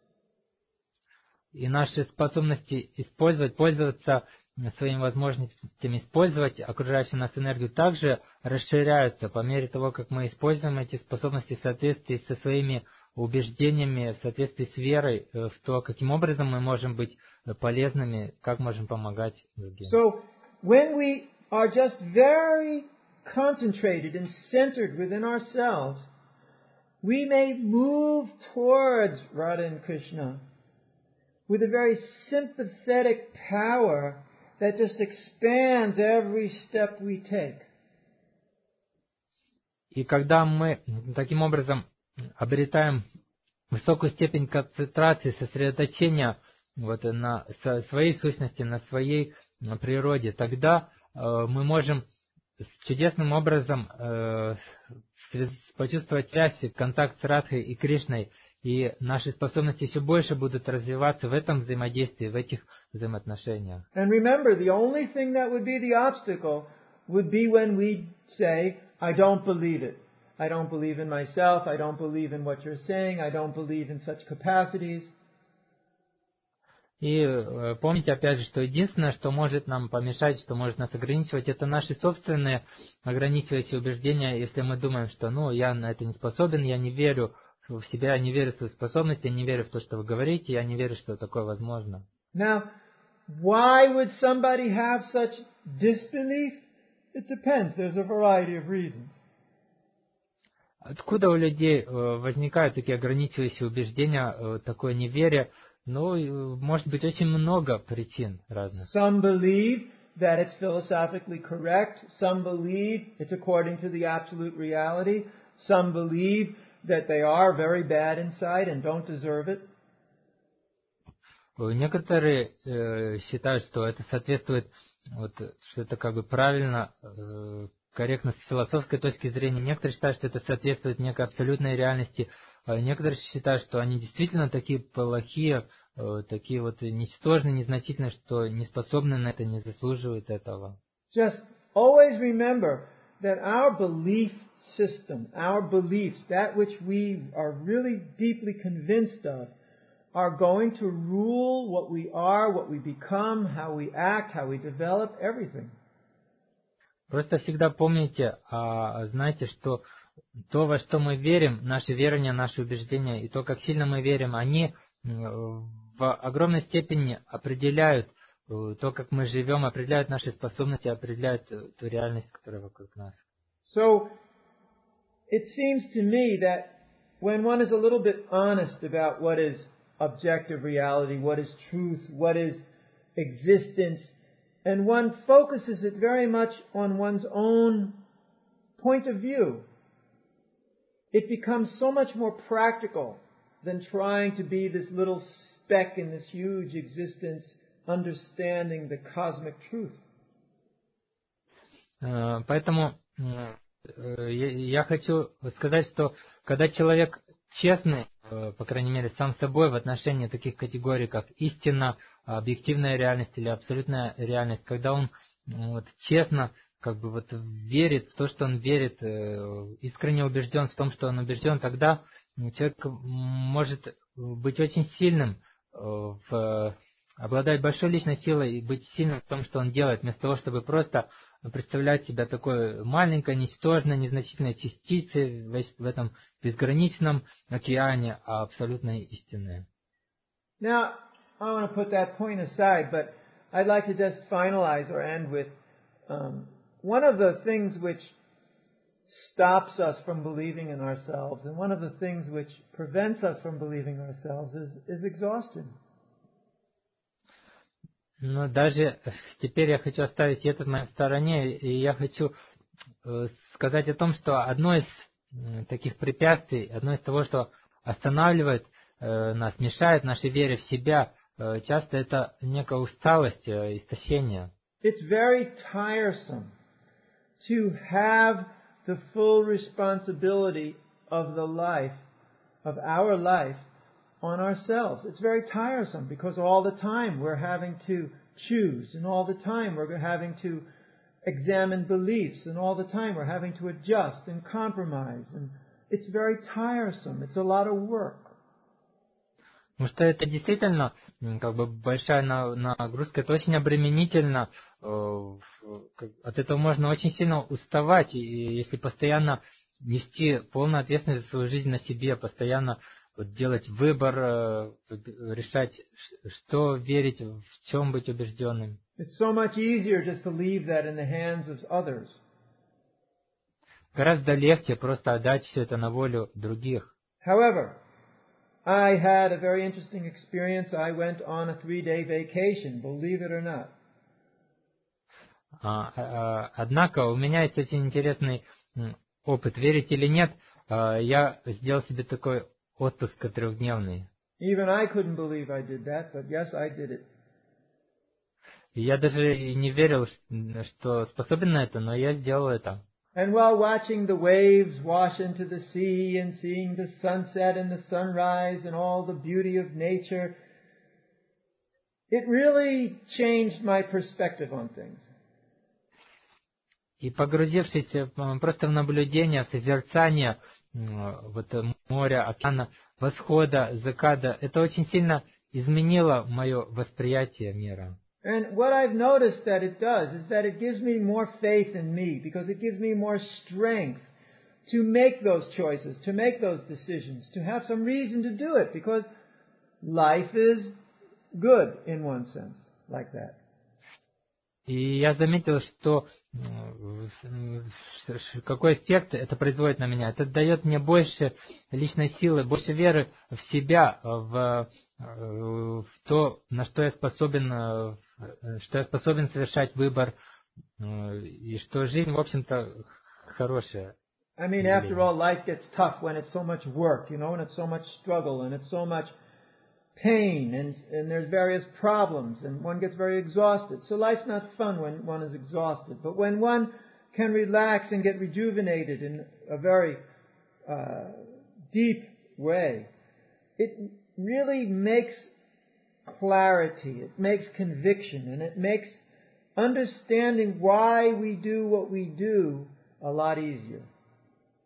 И наши способности использовать, пользоваться своими возможностями, использовать окружающую нас энергию также расширяются по мере того, как мы используем эти способности в соответствии со своими убеждениями, в соответствии с верой в то, каким образом мы можем быть полезными, как можем помогать другим. So, when we are just very concentrated and centered within ourselves, we may move towards Radha and Krishna with a very sympathetic power that just expands every step we take. И когда мы таким образом обретаем высокую степень концентрации, сосредоточения вот, на своей сущности, на своей на природе, тогда э, мы можем чудесным образом э, почувствовать связь, контакт с Радхой и Кришной, и наши способности еще больше будут развиваться в этом взаимодействии, в этих взаимоотношениях. And remember, the only thing that would be the obstacle would be when we say, I don't believe it. I don't believe in myself. I don't believe in what you're saying. I don't believe in such capacities. И э, помните, опять же, что единственное, что может нам помешать, что может нас ограничивать, это наши собственные ограничивающие убеждения, если мы думаем, что ну, я на это не способен, я не верю в себя, я не верю в свои способности, я не верю в то, что вы говорите, я не верю, что такое возможно. Now, why would somebody have such disbelief? It depends. There's a variety of reasons. Откуда у людей возникают такие ограничивающие убеждения, такое неверие? Ну, может быть, очень много причин разных. Some believe that it's philosophically correct. Some believe it's according to the absolute reality. Some believe that they are very bad inside and don't deserve it. Некоторые э, считают, что это соответствует, вот, что это как бы правильно, э, корректно с философской точки зрения. Некоторые считают, что это соответствует некой абсолютной реальности. А некоторые считают, что они действительно такие плохие, э, такие вот ничтожные, незначительные, что не способны на это, не заслуживают этого. Just always remember that our belief system, our beliefs, that which we are really deeply convinced of, are going to rule what we are, what we become, how we act, how we develop, everything. Просто всегда помните, а, знаете, что то, во что мы верим, наши верования, наши убеждения, и то, как сильно мы верим, они в огромной степени определяют то, как мы живем, определяют наши способности, определяют ту реальность, которая вокруг нас. So, it seems to me that when one is a little bit honest about what is objective reality, what is truth, what is existence, and one focuses it very much on one's own point of view, it becomes so much more practical than trying to be this little speck in this huge existence, understanding the cosmic truth. Поэтому я хочу сказать, что когда человек честный, по крайней мере, сам собой в отношении таких категорий, как истина, объективная реальность или абсолютная реальность, когда он вот, честно как бы вот верит в то, что он верит, искренне убежден в том, что он убежден, тогда человек может быть очень сильным, в, обладать большой личной силой и быть сильным в том, что он делает, вместо того, чтобы просто представлять себя такой маленькой, ничтожной, незначительной частицей в этом безграничном океане, а абсолютной истины. Now, I want to put that point aside, but I'd like to just finalize or end with um, one of the things which stops us from believing in ourselves, and one of the things which prevents us from believing ourselves is, is exhaustion. Но даже теперь я хочу оставить это на стороне, и я хочу сказать о том, что одно из таких препятствий, одно из того, что останавливает нас, мешает нашей вере в себя, часто это некая усталость, истощение. It's very tiresome to have the full responsibility of the life, of our life, on ourselves. It's very tiresome because all the time we're having to choose, and all the time we're having to examine beliefs, and all the time we're having to adjust and compromise, and it's very tiresome. It's a lot of work. Потому что это действительно как бы большая нагрузка, это очень обременительно, от этого можно очень сильно уставать, и если постоянно нести полную ответственность за свою жизнь на себе, постоянно вот делать выбор, решать, что верить, в чем быть убежденным. It's so much easier just to leave that in the hands of others. Гораздо легче просто отдать все это на волю других. However, I had a very interesting experience. I went on a three-day vacation, believe it or not. Однако у меня есть очень интересный опыт. Верите или нет, я сделал себе такой отпуск трехдневный. Even I couldn't believe I did that, but yes, I did it. Я даже и не верил, что способен на это, но я сделал это. And while watching the waves wash into the sea and seeing the sunset and the sunrise and all the beauty of nature, it really changed my perspective on things. И погрузившись просто в наблюдение, в созерцание вот моря, океана, восхода, заката, это очень сильно изменило мое восприятие мира. And what I've noticed that it does is that it gives me more faith in me, because it gives me more strength to make those choices, to make those decisions, to have some reason to do it, because life is good in one sense, like that. И я заметил, что какой эффект это производит на меня. Это дает мне больше личной силы, больше веры в себя, в, в то, на что я способен, что я способен совершать выбор, и что жизнь, в общем-то, хорошая. I mean, after all, life gets tough when it's so much work, you know, and it's so much struggle, and it's so much pain, and, and there's various problems, and one gets very exhausted. So life's not fun when one is exhausted. But when one can relax and get rejuvenated in a very uh, deep way, it really makes clarity, it makes conviction, and it makes understanding why we do what we do a lot easier.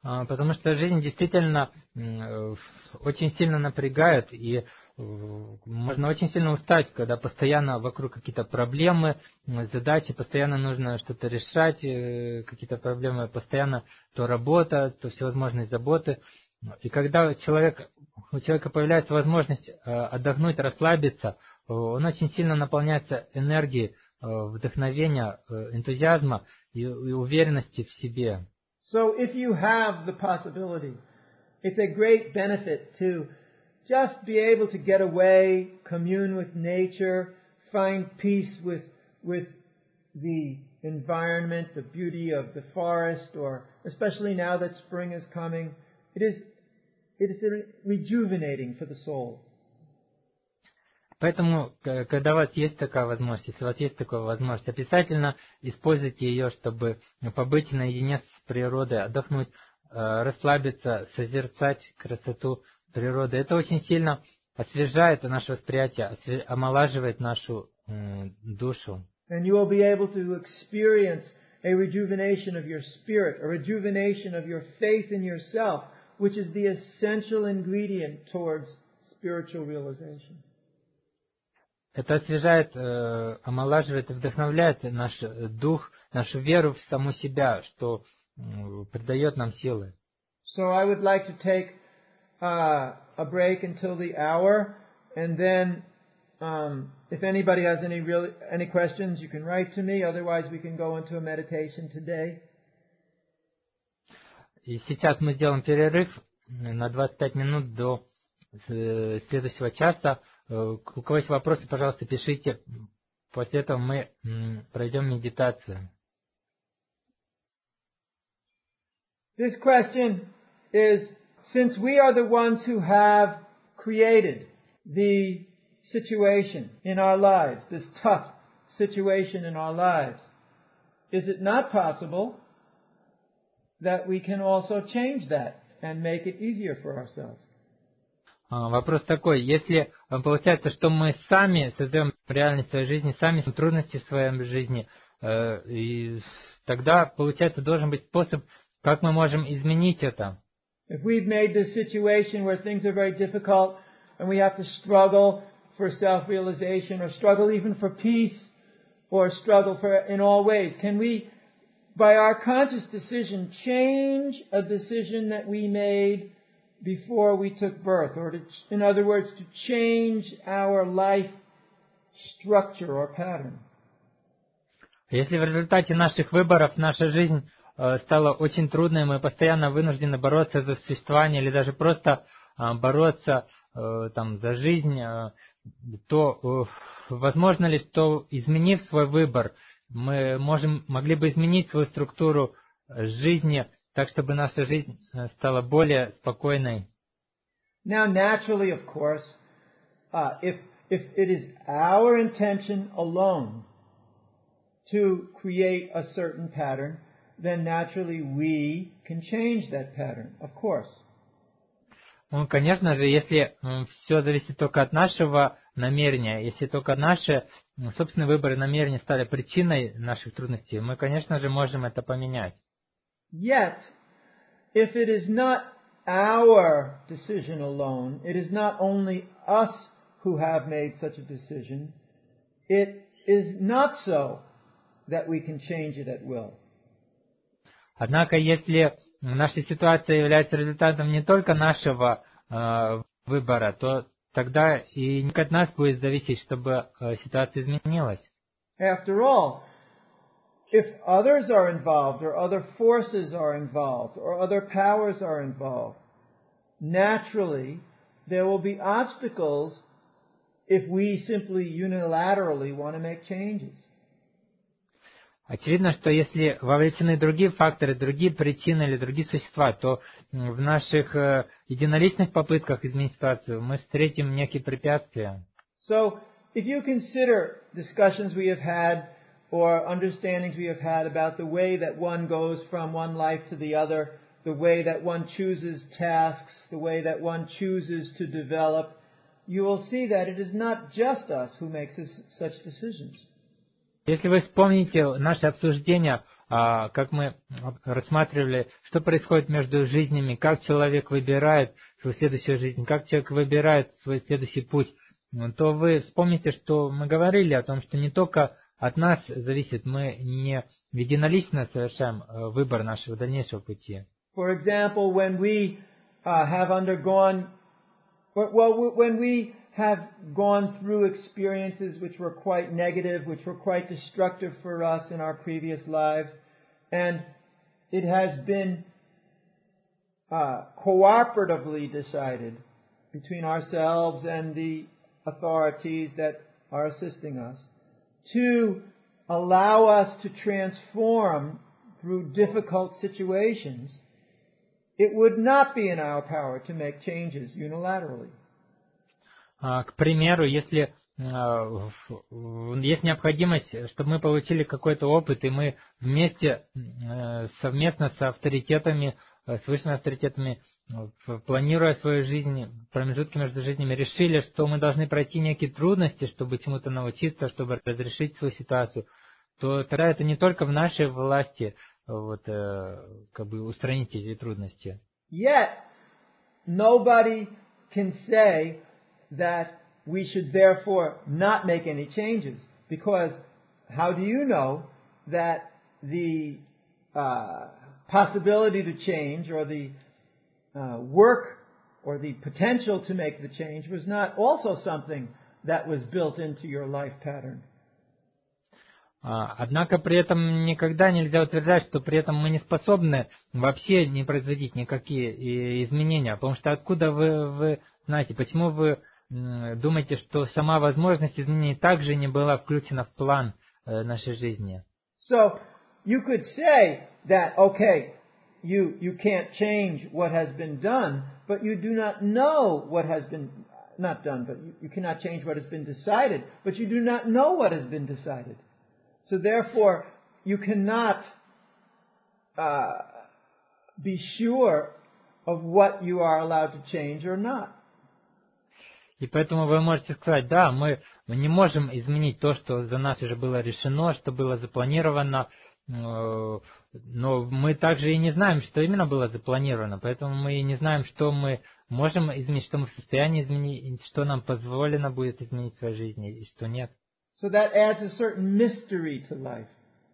Потому что жизнь действительно очень сильно напрягает, и можно очень сильно устать, когда постоянно вокруг какие-то проблемы, задачи, постоянно нужно что-то решать, какие-то проблемы, постоянно то работа, то всевозможные заботы. И когда человек, у человека появляется возможность отдохнуть, расслабиться, он очень сильно наполняется энергией, вдохновения, энтузиазма и уверенности в себе. So if you have the possibility, it's a great benefit to just be able to get away, commune with nature, find peace with, with the environment, the beauty of the forest, or especially now that spring is coming. It is, it is rejuvenating for the soul. Поэтому, когда у вас есть такая возможность, если у вас есть такая возможность, обязательно используйте ее, чтобы побыть наедине с природой, отдохнуть, расслабиться, созерцать красоту природы. Это очень сильно освежает наше восприятие, омолаживает нашу душу. And you will be able to experience a rejuvenation of your spirit, a rejuvenation of your faith in yourself, which is the essential ingredient towards spiritual realization. Это освежает, омолаживает и вдохновляет наш дух, нашу веру в саму себя, что придает нам силы. So I would like to take uh, a break until the hour, and then um, if anybody has any real any questions, you can write to me. Otherwise, we can go into a meditation today. И сейчас мы сделаем перерыв на двадцать пять минут до следующего часа. У кого есть вопросы, пожалуйста, пишите. После этого мы пройдем медитацию. This question is, since we are the ones who have created the situation in our lives, this tough situation in our lives, is it not possible that we can also change that and make it easier for ourselves? Вопрос такой, если получается, что мы сами создаем реальность своей жизни, сами трудности в своей жизни, и тогда, получается, должен быть способ, как мы можем изменить это. If we've made this situation where things are very difficult and we have to struggle for self-realization or struggle even for peace or struggle for in all ways, can we, by our conscious decision, change a decision that we made before we took birth, or to, in other words, to change our life structure or pattern? Если в результате наших выборов наша жизнь э, стала очень трудной, мы постоянно вынуждены бороться за существование или даже просто э, бороться э, там, за жизнь, э, то э, возможно ли, что, изменив свой выбор, мы можем, могли бы изменить свою структуру жизни, так, чтобы наша жизнь стала более спокойной. Now, naturally, of course, uh, if if it is our intention alone to create a certain pattern, then naturally we can change that pattern, of course. Ну, конечно же, если э, все зависит только от нашего намерения, если только наши э, собственные выборы и намерения стали причиной наших трудностей, мы, конечно же, можем это поменять. Yet, if it is not our decision alone, it is not only us who have made such a decision, it is not so that we can change it at will. Однако, если наша ситуация является результатом не только нашего э, выбора, то тогда и не от нас будет зависеть, чтобы э, ситуация изменилась. After all, if others are involved, or other forces are involved, or other powers are involved, naturally there will be obstacles if we simply unilaterally want to make changes. Очевидно, что если вовлечены другие факторы, другие причины или другие существа, то в наших э, единоличных попытках изменить ситуацию мы встретим некие препятствия. So, if you consider discussions we have had or understandings we have had about the way that one goes from one life to the other, the way that one chooses tasks, the way that one chooses to develop, you will see that it is not just us who makes such decisions. Если вы вспомните наше обсуждение как мы рассматривали, что происходит между жизнями, как человек выбирает свою следующую жизнь, как человек выбирает свой следующий путь, то вы вспомните, что мы говорили о том, что не только от нас зависит, мы не единолично совершаем выбор нашего дальнейшего пути. For example, when we uh, have undergone, well, when we have gone through experiences which were quite negative, which were quite destructive for us in our previous lives, and it has been uh, cooperatively decided between ourselves and the authorities that are assisting us to allow us to transform through difficult situations, it would not be in our power to make changes unilaterally. К примеру, если есть необходимость, чтобы мы получили какой-то опыт, и мы вместе, совместно с авторитетами, с высшими авторитетами, планируя свою жизнь, промежутки между жизнями, решили, что мы должны пройти некие трудности, чтобы чему-то научиться, чтобы разрешить свою ситуацию, то тогда это не только в нашей власти вот, как бы устранить эти трудности. Yet, nobody can say that we should therefore not make any changes, because how do you know that the uh, possibility to change or the uh, work or the potential to make the change was not also something that was built into your life pattern? Однако при этом никогда нельзя утверждать, что при этом мы не способны вообще не производить никакие изменения. Потому что откуда вы, вы знаете, почему вы думаете, что сама возможность изменений также не была включена в план нашей жизни? So you could say that, okay, you you can't change what has been done, but you do not know what has been not done, but you, you cannot change what has been decided, but you do not know what has been decided. So therefore, you cannot uh, be sure of what you are allowed to change or not. И поэтому вы можете сказать, да, мы, мы не можем изменить то, что за нас уже было решено, что было запланировано, но мы также и не знаем, что именно было запланировано, поэтому мы и не знаем, что мы можем изменить, что мы в состоянии изменить, что нам позволено будет изменить в своей жизни и что нет. So that adds a certain mystery to life.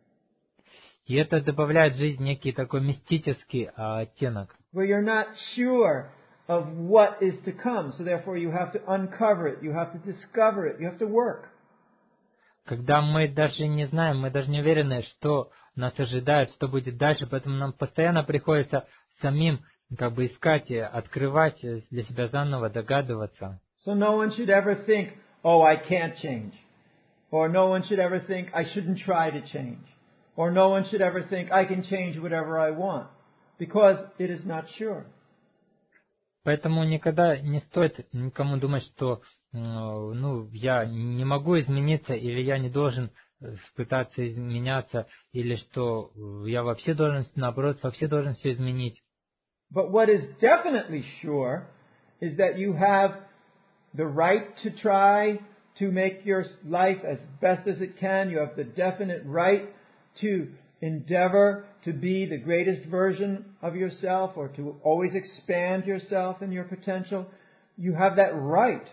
И это добавляет в жизнь некий такой мистический а, оттенок. Where you're not sure of what is to come, so therefore you have to uncover it, you have to discover it, you have to work. Когда мы даже не знаем, мы даже не уверены, что нас ожидает, что будет дальше, поэтому нам постоянно приходится самим как бы искать, открывать для себя заново, догадываться. So no one should ever think, oh, I can't change. Or no one should ever think, I shouldn't try to change. Or no one should ever think, I can change whatever I want. Because it is not sure. Поэтому никогда не стоит никому думать, что ну, я не могу измениться, или я не должен пытаться изменяться, или что я вообще должен, наоборот, вообще должен все изменить. But what is definitely sure is that you have the right to try to make your life as best as it can. You have the definite right to endeavor to be the greatest version of yourself or to always expand yourself and your potential. You have that right.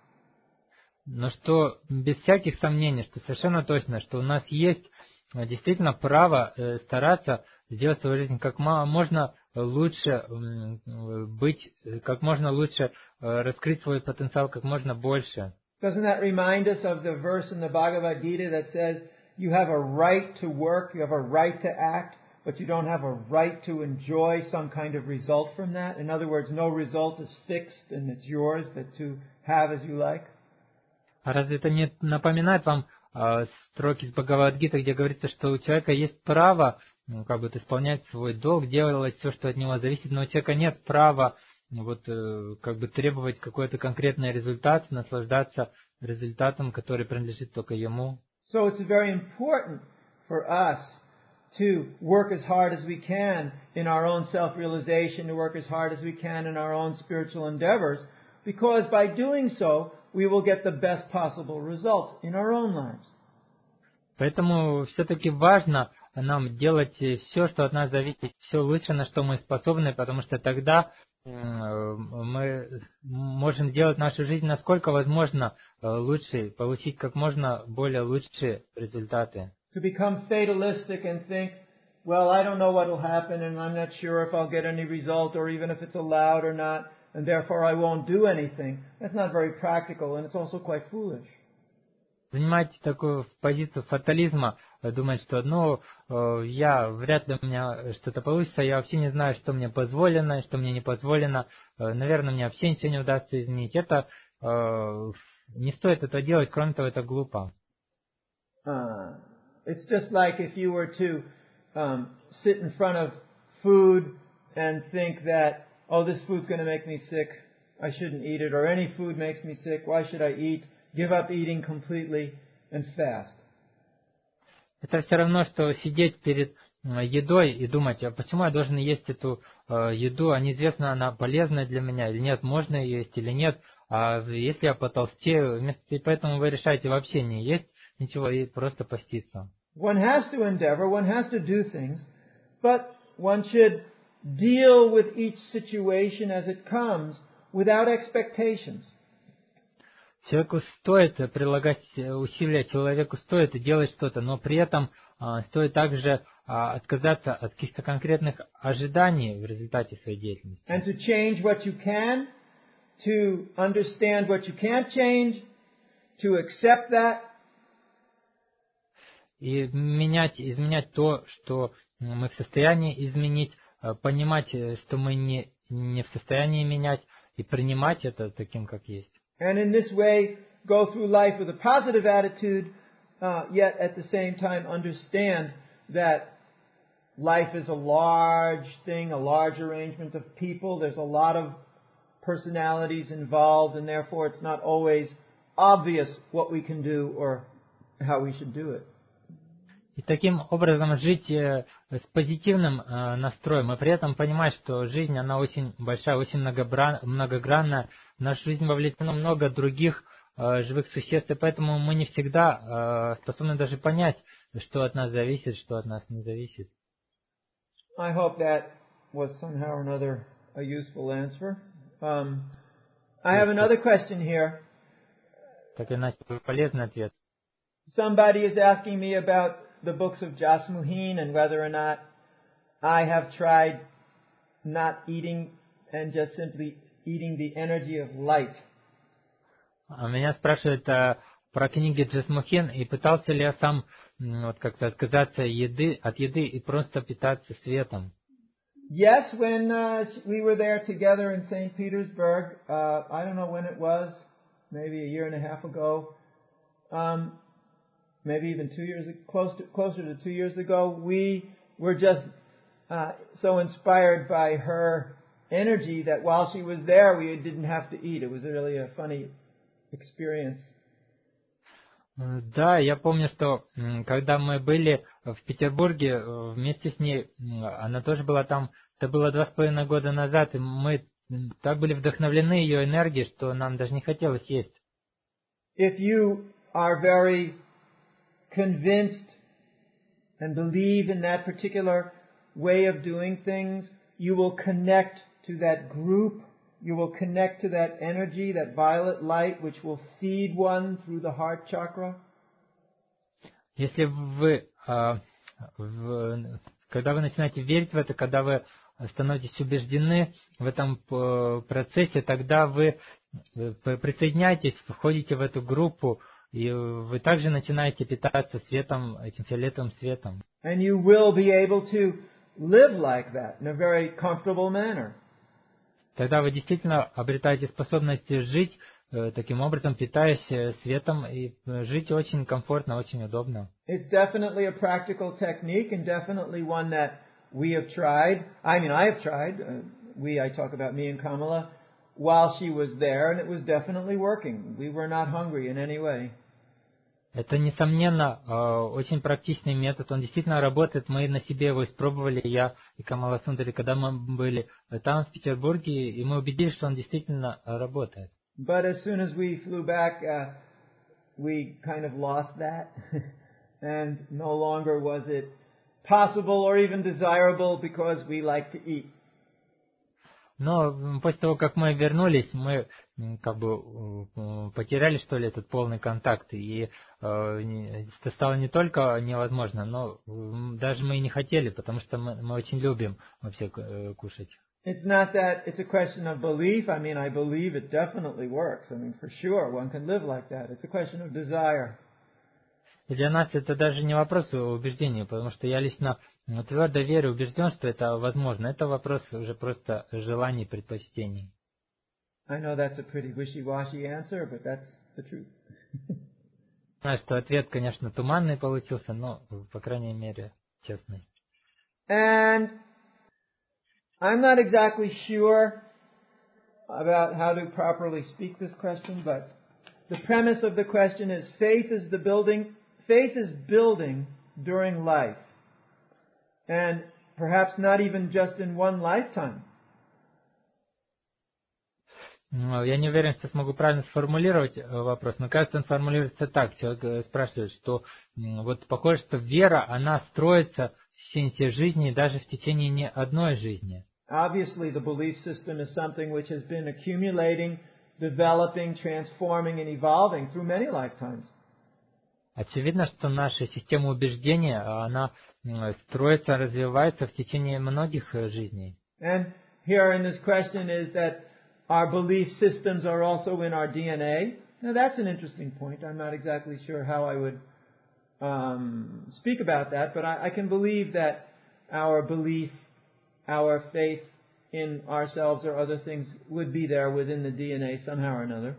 Но что без всяких сомнений, что совершенно точно, что у нас есть действительно право стараться сделать свою жизнь как можно лучше, быть, как можно лучше раскрыть свой потенциал как можно больше. Doesn't that remind us of the verse in the Bhagavad Gita that says, you have a right to work, you have a right to act, but you don't have a right to enjoy some kind of result from that? In other words, no result is fixed and it's yours that to have as you like? А разве это не напоминает вам э, строки из Бхагавад-гиты, где говорится, что у человека есть право ну, как бы исполнять свой долг, делать все, что от него зависит, но у человека нет права вот, э, как бы требовать какой-то конкретный результат, наслаждаться результатом, который принадлежит только ему. So it's very important for us to work as hard as we can in our own self-realization, to work as hard as we can in our own spiritual endeavors, because by doing so, we will get the best possible results in our own lives. Поэтому все-таки важно нам делать все, что от нас зависит, все лучше, на что мы способны, потому что тогда мы можем сделать нашу жизнь насколько возможно лучше, получить как можно более лучшие результаты. To become fatalistic and think, well, I don't know what will happen, and I'm not sure if I'll get any result, or even if it's allowed or not, and therefore I won't do anything. That's not very practical, and it's also quite foolish. Занимать такую позицию фатализма, думать, что ну, я вряд ли у меня что-то получится, я вообще не знаю, что мне позволено, что мне не позволено, наверное, мне вообще ничего не удастся изменить. Это не стоит это делать, кроме того, это глупо. Uh, it's just like if you were to um, sit in front of food and think that, oh, this food's going to make me sick, I shouldn't eat it, or any food makes me sick, why should I eat? Give up eating completely and fast. Это все равно, что сидеть перед едой и думать, а почему я должен есть эту э, еду, а неизвестно, она полезная для меня или нет, можно ее есть или нет, а если я потолстею, вместо, и поэтому вы решаете вообще не есть ничего и просто поститься. One has to endeavor, one has to do things, but one should deal with each situation as it comes without expectations. Человеку стоит прилагать усилия, человеку стоит делать что-то, но при этом а, стоит также а, отказаться от каких-то конкретных ожиданий в результате своей деятельности. And to change what you can, to understand what you can't change, to accept that. И менять, изменять то, что мы в состоянии изменить, понимать, что мы не, не в состоянии менять, и принимать это таким, как есть. And in this way, go through life with a positive attitude, uh, yet at the same time understand that life is a large thing, a large arrangement of people. There's a lot of personalities involved, and therefore it's not always obvious what we can do or how we should do it. И таким образом жить э, с позитивным э, настроем, и при этом понимать, что жизнь, она очень большая, очень многобран, многогранная. В нашу жизнь вовлечено много других э, живых существ, и поэтому мы не всегда э, способны даже понять, что от нас зависит, что от нас не зависит. I hope that was somehow or another a useful answer. Um, I have another question here. Так иначе полезный ответ. Somebody is asking me about the books of Jasmuheen and whether or not I have tried not eating and just simply eating the energy of light. Меня спрашивают а, про книги Джасмухин, и пытался ли я сам вот как-то отказаться еды, от еды и просто питаться светом. Yes, when uh, we were there together in Saint Petersburg, uh, I don't know when it was, maybe a year and a half ago, um, maybe even two years, close to, closer to two years ago, we were just uh, so inspired by her energy that while she was there, we didn't have to eat. It was really a funny experience. Да, я помню, что когда мы были в Петербурге вместе с ней, она тоже была там, это было два с половиной года назад, и мы так были вдохновлены ее энергией, что нам даже не хотелось есть. If you are very convinced and believe in that particular way of doing things, you will connect to that group, you will connect to that energy, that violet light, which will feed one through the heart chakra. Если вы, а, в, когда вы начинаете верить в это, когда вы становитесь убеждены в этом процессе, тогда вы присоединяетесь, входите в эту группу, и вы также начинаете питаться светом, этим фиолетовым светом. And you will be able to live like that in a very comfortable manner. Тогда вы действительно обретаете способность жить э, таким образом, питаясь светом, и жить очень комфортно, очень удобно. It's definitely a practical technique and definitely one that we have tried. I mean, I have tried. Uh, we, I talk about me and Kamala, while she was there, and it was definitely working. We were not hungry in any way. Это, несомненно, очень практичный метод. Он действительно работает. Мы на себе его испробовали, я и Камала Сундари, когда мы были там, в Петербурге, и мы убедились, что он действительно работает. But as soon as we flew back, uh, we kind of lost that. And no longer was it possible or even desirable because we like to eat. Но после того, как мы вернулись, мы как бы потеряли, что ли, этот полный контакт. И э, это стало не только невозможно, но даже мы и не хотели, потому что мы, мы очень любим вообще кушать. It's not that it's a question of belief. I mean, I believe it definitely works. I mean, for sure, one can live like that. It's a question of desire. И для нас это даже не вопрос убеждения, потому что я лично твердо верю, убежден, что это возможно. Это вопрос уже просто желаний, предпочтений. I know that's a pretty wishy-washy answer, but that's the truth. Знаю, что ответ, конечно, туманный получился, но, по крайней мере, честный. And I'm not exactly sure about how to properly speak this question, but the premise of the question is faith is the building, faith is building during life. And perhaps not even just in one lifetime. Я не уверен, что смогу правильно сформулировать вопрос, но кажется, он формулируется так. Человек спрашивает, что вот похоже, что вера, она строится в течение всей жизни, даже в течение не одной жизни. Obviously, the belief system is something which has been accumulating, developing, transforming, and evolving through many lifetimes. Очевидно, что наша система убеждения, она строится, развивается в течение многих жизней. And here in this question is that our belief systems are also in our D N A. Now that's an interesting point. I'm not exactly sure how I would um, speak about that, but I, I can believe that our belief, our faith in ourselves or other things would be there within the D N A somehow or another.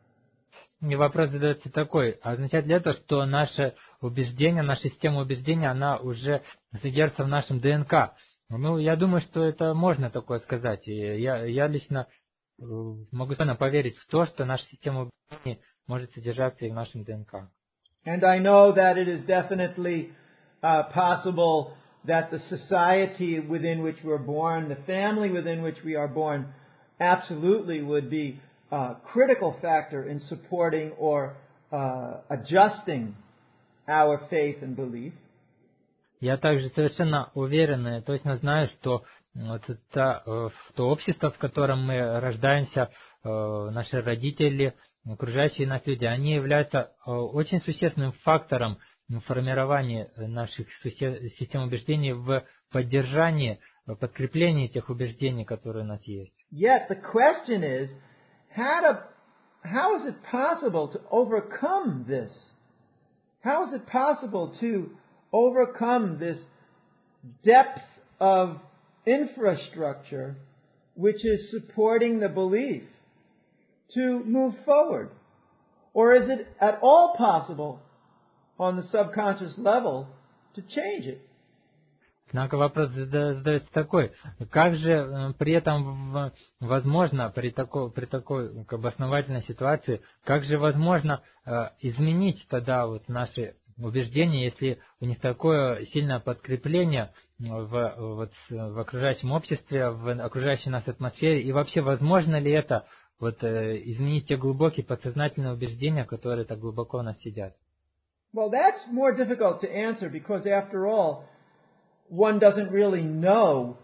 И вопрос задается такой: означает ли это, что наше убеждение, наша система убеждения, она уже содержится в нашем ДНК? Ну, я думаю, что это можно такое сказать. И я, я лично могу спокойно поверить в то, что наша система убеждений может содержаться и в нашем ДНК. And I know that it is definitely uh, possible that the society within which we're born, the family within which we are born, absolutely would be a critical factor in supporting or uh, adjusting our faith and belief. Я также совершенно уверен и точно знаю, что вот это, то общество, в котором мы рождаемся, наши родители, окружающие нас люди, они являются очень существенным фактором формирования наших систем убеждений, в поддержании, в подкреплении тех убеждений, которые у нас есть. Yet the question is, how, to, how is it possible to overcome this? How is it possible to overcome this depth of infrastructure which is supporting the belief to move forward? Or is it at all possible on the subconscious level to change it? Однако вопрос задается такой: как же при этом возможно, при такой, при такой как бы основательной ситуации, как же возможно э, изменить тогда вот наши убеждения, если у них такое сильное подкрепление в, вот, в окружающем обществе, в окружающей нас атмосфере, и вообще возможно ли это вот, э, изменить те глубокие подсознательные убеждения, которые так глубоко у нас сидят? Well, that's more difficult to answer because after all, one doesn't really know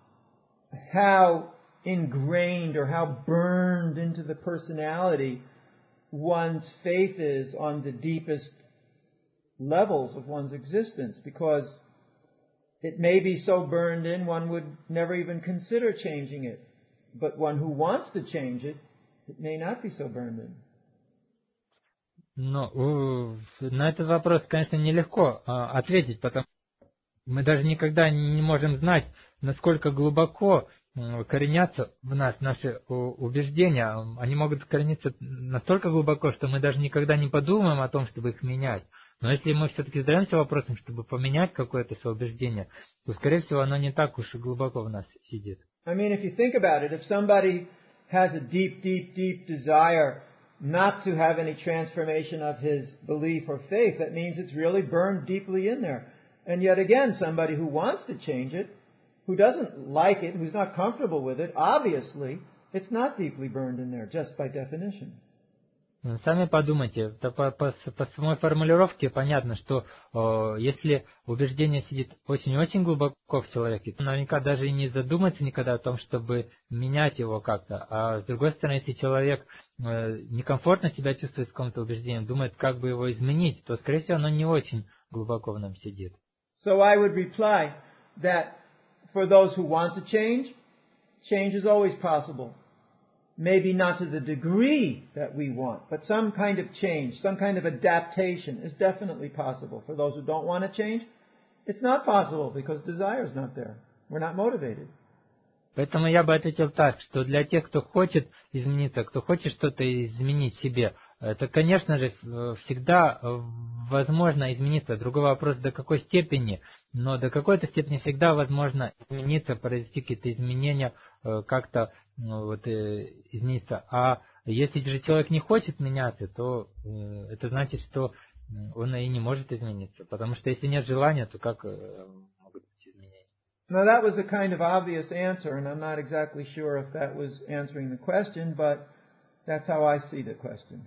how ingrained or how burned into the personality one's faith is on the deepest levels of one's existence, because it may be so burned in one would never even consider changing it. But one who wants to change it, it may not be so burned in. Ну, на этот вопрос, конечно, нелегко а, ответить, потому что мы даже никогда не можем знать, насколько глубоко коренятся в нас наши убеждения. Они могут корениться настолько глубоко, что мы даже никогда не подумаем о том, чтобы их менять. Но если мы все-таки задаемся вопросом, чтобы поменять какое-то свое убеждение, то, скорее всего, оно не так уж и глубоко в нас сидит. I mean, if you think about it, if somebody has a deep, deep, deep desire not to have any transformation of his belief or faith, that means it's really burned deeply in there. And yet again, somebody who wants to change it, who doesn't like it, who's not comfortable with it, obviously, it's not deeply burned in there, just by definition. Сами подумайте, по, по, по самой формулировке понятно, что э, если убеждение сидит очень-очень глубоко в человеке, то наверняка даже и не задумается никогда о том, чтобы менять его как-то. А с другой стороны, если человек э, некомфортно себя чувствует с каким-то убеждением, думает, как бы его изменить, то, скорее всего, оно не очень глубоко в нам сидит. So I would reply that for those who want to change, change is always possible. Maybe not to the degree that we want, but some kind of change, some kind of adaptation is definitely possible. For those who don't want to change, it's not possible because desire is not there. We're not motivated. Поэтому я бы ответил так, что для тех, кто хочет измениться, кто хочет что-то изменить в себе, это, конечно же, всегда возможно измениться. Другой вопрос, до какой степени, но до какой-то степени всегда возможно измениться, произвести какие-то изменения, как-то ну, вот, измениться. А если же человек не хочет меняться, то это значит, что он и не может измениться. Потому что если нет желания, то как могут быть изменения? Now that was a kind of obvious answer, and I'm not exactly sure if that was answering the question, but that's how I see the question.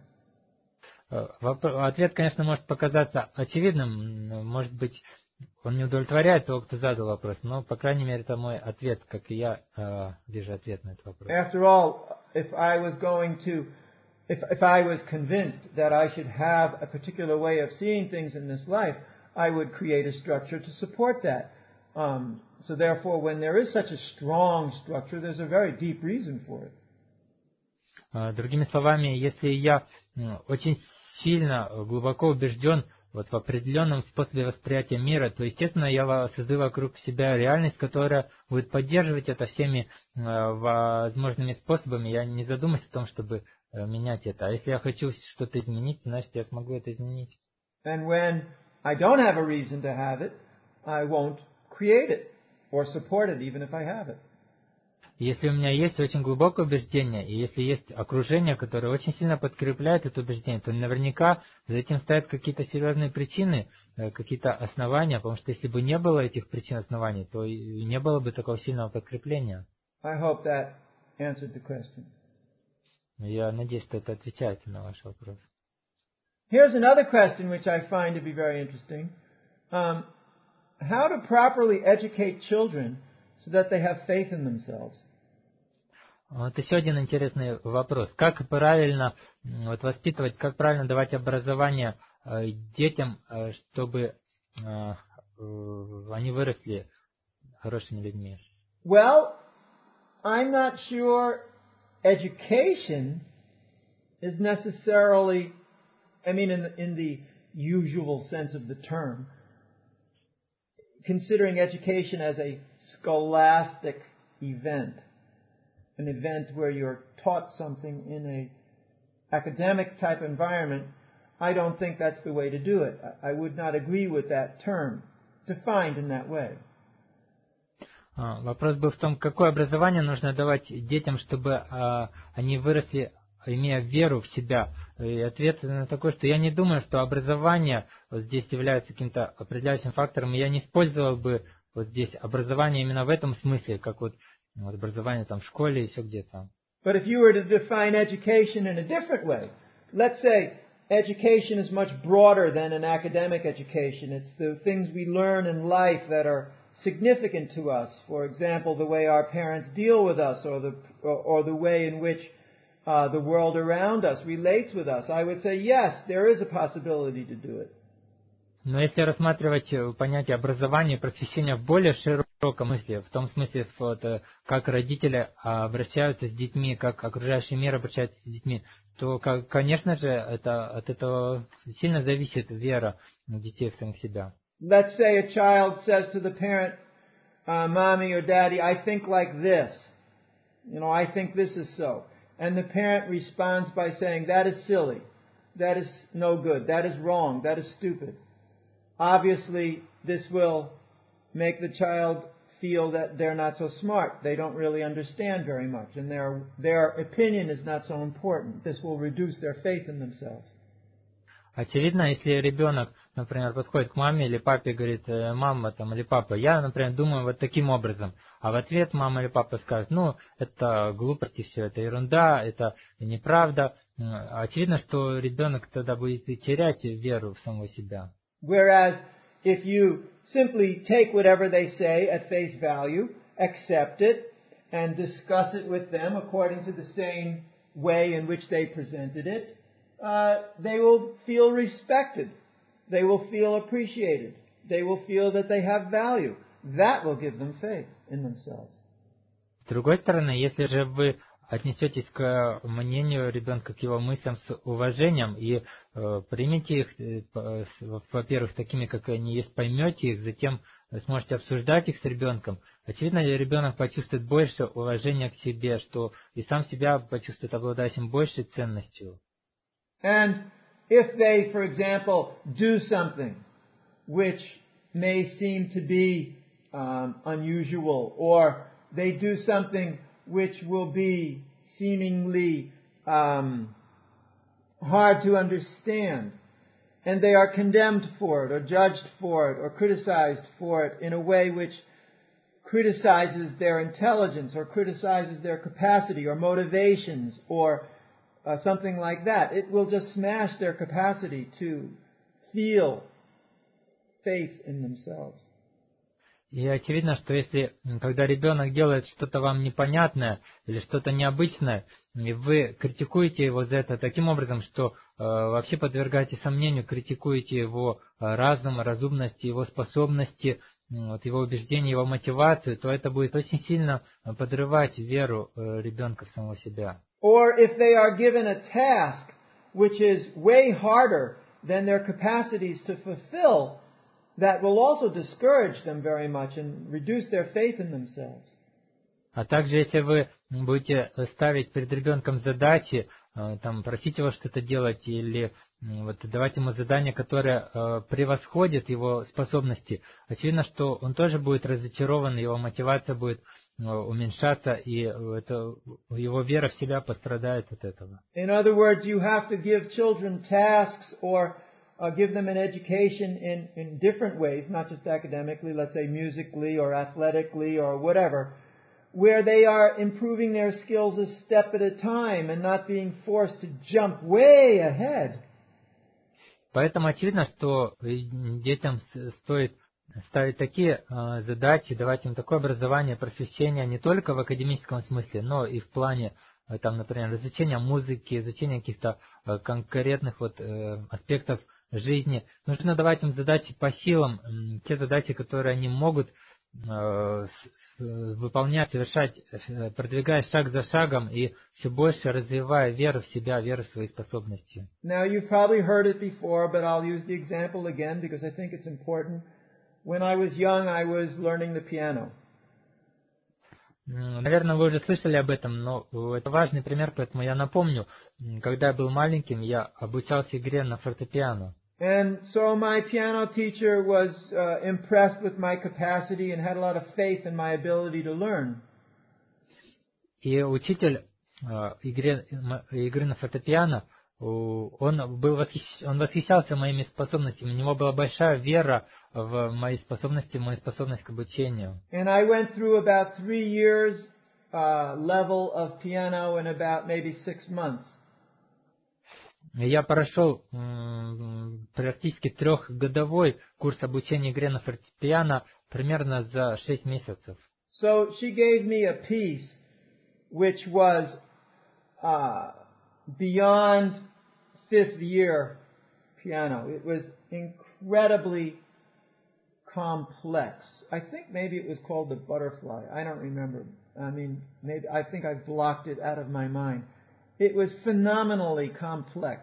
Ответ, конечно, может показаться очевидным, может быть, он не удовлетворяет того, кто задал вопрос, но, по крайней мере, это мой ответ, как и я э, вижу ответ на этот вопрос. After all, if I was going to, if, if I was convinced that I should have a particular way of seeing things in this life, I would create a structure to support that. Um, so therefore, when there is such a strong structure, there's a very deep reason for it. Другими словами, если я очень сильно, глубоко убежден вот в определенном способе восприятия мира, то, естественно, я создаю вокруг себя реальность, которая будет поддерживать это всеми возможными способами. Я не задумаюсь о том, чтобы менять это. А если я хочу что-то изменить, значит, я смогу это изменить. And when I don't have a reason to have it, I won't create it or support it, even if I have it. Если у меня есть очень глубокое убеждение, и если есть окружение, которое очень сильно подкрепляет это убеждение, то наверняка за этим стоят какие-то серьезные причины, какие-то основания, потому что если бы не было этих причин оснований, то и не было бы такого сильного подкрепления. I hope that answered the question. Я надеюсь, что это отвечает на ваш вопрос. Here's another question which I find to be very interesting. Um, how to properly educate children so that they have faith in themselves? Вот еще один интересный вопрос. Как правильно вот, воспитывать, как правильно давать образование э, детям, э, чтобы э, э, они выросли хорошими людьми? Well, I'm not sure education is necessarily, I mean in the, in the usual sense of the term, considering education as a scholastic event. An event where you're taught something in a academic type environment, I don't think that's the way to do it. I would not agree with that term, defined in that way. Вопрос был в том, какое образование нужно давать детям, чтобы а, они выросли, имея веру в себя. И ответ на такой, что я не думаю, что образование вот здесь является каким-то определяющим фактором, и я не использовал бы вот здесь образование именно в этом смысле, как вот образование там в школе и еще где-то. But if you were to define education in a different way, let's say education is much broader than an academic education. It's the things we learn in life that are significant to us. For example, the way our parents deal with us, or the or, or the way in which uh, the world around us relates with us. I would say yes, there is a possibility to do it. Но если рассматривать понятие образования и просвещения в более широком смысле, в том смысле, вот, как родители обращаются с детьми, как окружающий мир обращается с детьми, то, конечно же, это, от этого сильно зависит вера детей в самих себя. Let's say a child says to the parent, uh, "Mommy or Daddy, I think like this. You know, I think this is so." And the parent responds by saying, "That is silly. That is no good. That is wrong. That is stupid." Obviously, this will make the child feel that they're not so smart. They don't really understand very much, and their their opinion is not so important. This will reduce their faith in themselves. Очевидно, если ребенок, например, подходит к маме или папе и говорит: «Мама там, или папа, я, например, думаю вот таким образом», а в ответ мама или папа скажет: «Ну, это глупости все, это ерунда, это неправда», очевидно, что ребенок тогда будет и терять веру в самого себя. Whereas if you simply take whatever they say at face value, accept it, and discuss it with them according to the same way in which they presented it, uh, they will feel respected. They will feel appreciated. They will feel that they have value. That will give them faith in themselves. С другой стороны, если же вы отнесетесь к мнению ребенка, к его мыслям с уважением и э, примите их, э, во-первых, такими, как они есть, поймете их, затем сможете обсуждать их с ребенком, очевидно, ребенок почувствует больше уважения к себе, что и сам себя почувствует обладающим большей ценностью. And if they, for example, do something which may seem to be um, unusual, or they do something which will be seemingly um, hard to understand, and they are condemned for it, or judged for it, or criticized for it in a way which criticizes their intelligence, or criticizes their capacity, or motivations, or uh, something like that. It will just smash their capacity to feel faith in themselves. И очевидно, что если, когда ребенок делает что-то вам непонятное или что-то необычное, и вы критикуете его за это таким образом, что э, вообще подвергаете сомнению, критикуете его э, разум, разумность, его способности, вот, его убеждения, его мотивацию, то это будет очень сильно подрывать веру э, ребенка в самого себя. Or if they are given a task which is way harder than their capacities to fulfill, that will also discourage them very much and reduce their faith in themselves. А также, если вы будете ставить перед ребенком задачи, там, просить его что-то делать или вот, давать ему задание, которое э, превосходит его способности, очевидно, что он тоже будет разочарован, его мотивация будет э, уменьшаться, и это, его вера в себя пострадает от этого. In other words, you have to give children tasks or Uh, give them an education in, in different ways, not just academically, let's say musically or athletically or whatever, where they are improving their skills a step at a time and not being forced to jump way ahead. Поэтому очевидно, что детям стоит ставить такие э, задачи, давать им такое образование, просвещение не только в академическом смысле, но и в плане, э, там, например, изучения музыки, изучения каких-то э, конкретных вот, э, аспектов жизни. Нужно давать им задачи по силам, те задачи, которые они могут э, выполнять, совершать, продвигая шаг за шагом и все больше развивая веру в себя, веру в свои способности. Now you've probably heard it before, but I'll use the example again because I think it's important. When I was young, I was learning the piano. Наверное, вы уже слышали об этом, но это важный пример, поэтому я напомню. Когда я был маленьким, я обучался игре на фортепиано. And so my piano teacher was uh, impressed with my capacity and had a lot of faith in my ability to learn. И учитель uh, игре, игры на фортепиано, он, был восхищ... он восхищался моими способностями, у него была большая вера в мои способности, в мою способность к обучению. And I went through about three years uh, level of piano in about maybe six months. Я прошел практически трехгодовой курс обучения игре на фортепиано примерно за шесть месяцев. So she gave me a piece which was uh, beyond fifth year piano. It was incredibly complex. I think maybe it was called the Butterfly. I don't remember. I mean, maybe I think I've blocked it out of my mind. It was phenomenally complex.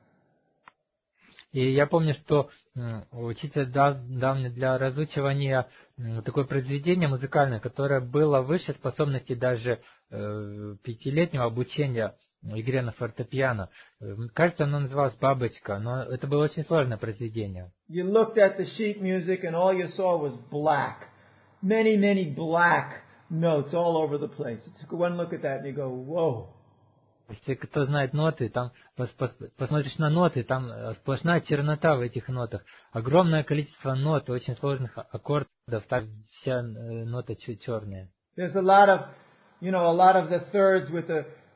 И я помню, что учитель дал, дал мне для разучивания такое произведение музыкальное, которое было выше способностей даже э, пятилетнего обучения игре на фортепиано. Кажется, оно называлось «Бабочка», но это было очень сложное произведение. You looked at the sheet music and all you saw was black. Many, many black notes all over the place. You took one look at that and you go, whoa. Если кто знает ноты, там пос, пос, посмотришь на ноты, там сплошная чернота в этих нотах. Огромное количество нот, очень сложных аккордов, так вся нота черная. There's a lot of, you know, a lot of the thirds with the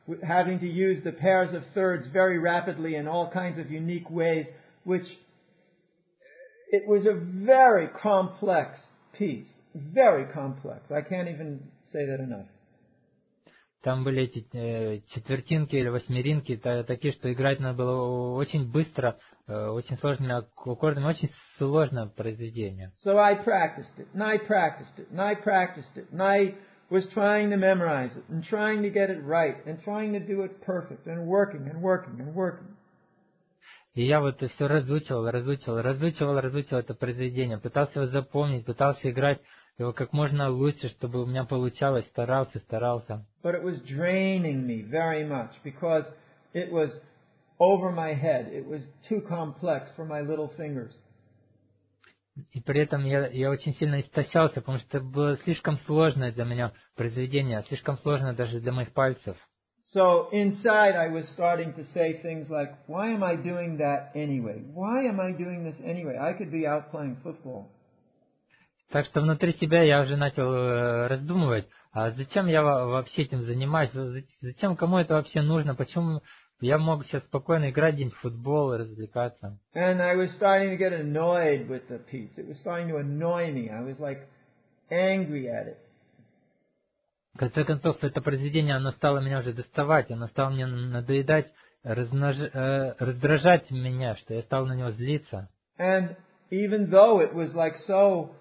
having to use the pairs of thirds very rapidly in all kinds of unique ways, which it was a very complex piece, very complex. I can't even say that enough. Там были эти э, четвертинки или восьмеринки, та, такие, что играть надо было очень быстро, э, очень сложными аккордами, очень сложное произведение. So I practiced it, and I practiced it, and I practiced it, and I was trying to memorize it, and trying to get it right, and trying to do it perfect, and working, and working, and working. И я вот все разучивал, разучивал, разучивал, разучивал это произведение, пытался его запомнить, пытался играть его как можно лучше, чтобы у меня получалось, старался, старался. But it was draining me very much because it was over my head. It was too complex for my little fingers. И при этом я, я очень сильно истощался, потому что это было слишком сложное для меня произведение, слишком сложное даже для моих пальцев. So inside I was starting to say things like, why am I doing that anyway? Why am I doing this anyway? I could be out playing football. Так что внутри себя я уже начал э, раздумывать, а зачем я вообще этим занимаюсь, зачем, кому это вообще нужно, почему я мог сейчас спокойно играть день в футбол и развлекаться. And I was starting to get annoyed with the piece. It was starting to annoy me. I was like angry at it. В конце концов, это произведение, оно стало меня уже доставать, оно стало мне надоедать, разнож... э, раздражать меня, что я стал на него злиться. And even though it was like so...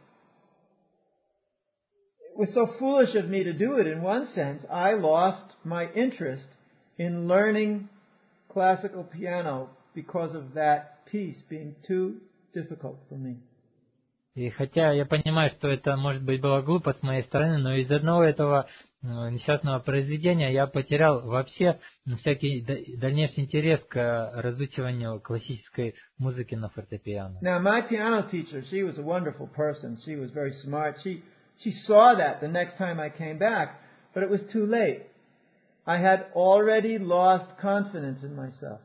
It was so foolish of me to do it in one sense, I lost my interest in learning classical piano because of that piece being too difficult for me. И хотя я понимаю, что это, может быть, было глупо с моей стороны, но из одного этого несчастного произведения я потерял вообще всякий дальнейший интерес к разучиванию классической музыки на фортепиано. Now, my piano teacher, she was a wonderful person. She was very smart. She She saw that the next time I came back, but it was too late. I had already lost confidence in myself.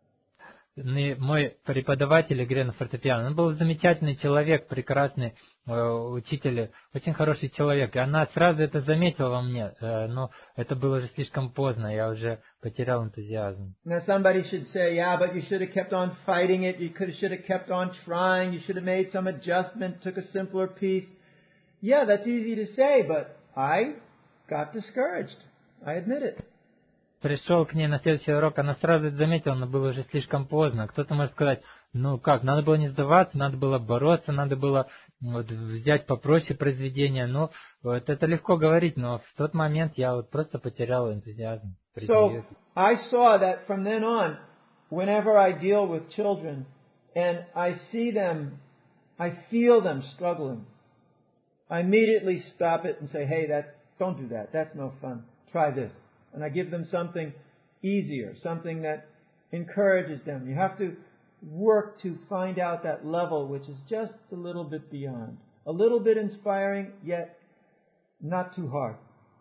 Мой преподаватель игры на фортепиано, он был замечательный человек, прекрасный э, учитель, очень хороший человек. И она сразу это заметила во мне, э, но это было уже слишком поздно, я уже потерял энтузиазм. Now somebody should say, yeah, but you should have kept on fighting it. You could should have kept on trying. You should have made some adjustment, took a simpler piece. Yeah, that's easy to say, but I got discouraged. I admit it. Пришел к ней на следующий урок, она сразу это заметила, но было уже слишком поздно. Кто-то может сказать, ну как, надо было не сдаваться, надо было бороться, надо было вот, взять попроще произведение. Ну, вот это легко говорить, но в тот момент я вот просто потерял энтузиазм. So I saw that from then on, whenever I deal with children and I see them, I feel them struggling, I immediately stop it and say, hey, that, don't do that. That's no fun. Try this. And I give them something easier, something that encourages them. You have to work to find out that level which is just a little bit beyond. A little bit inspiring, yet not too hard.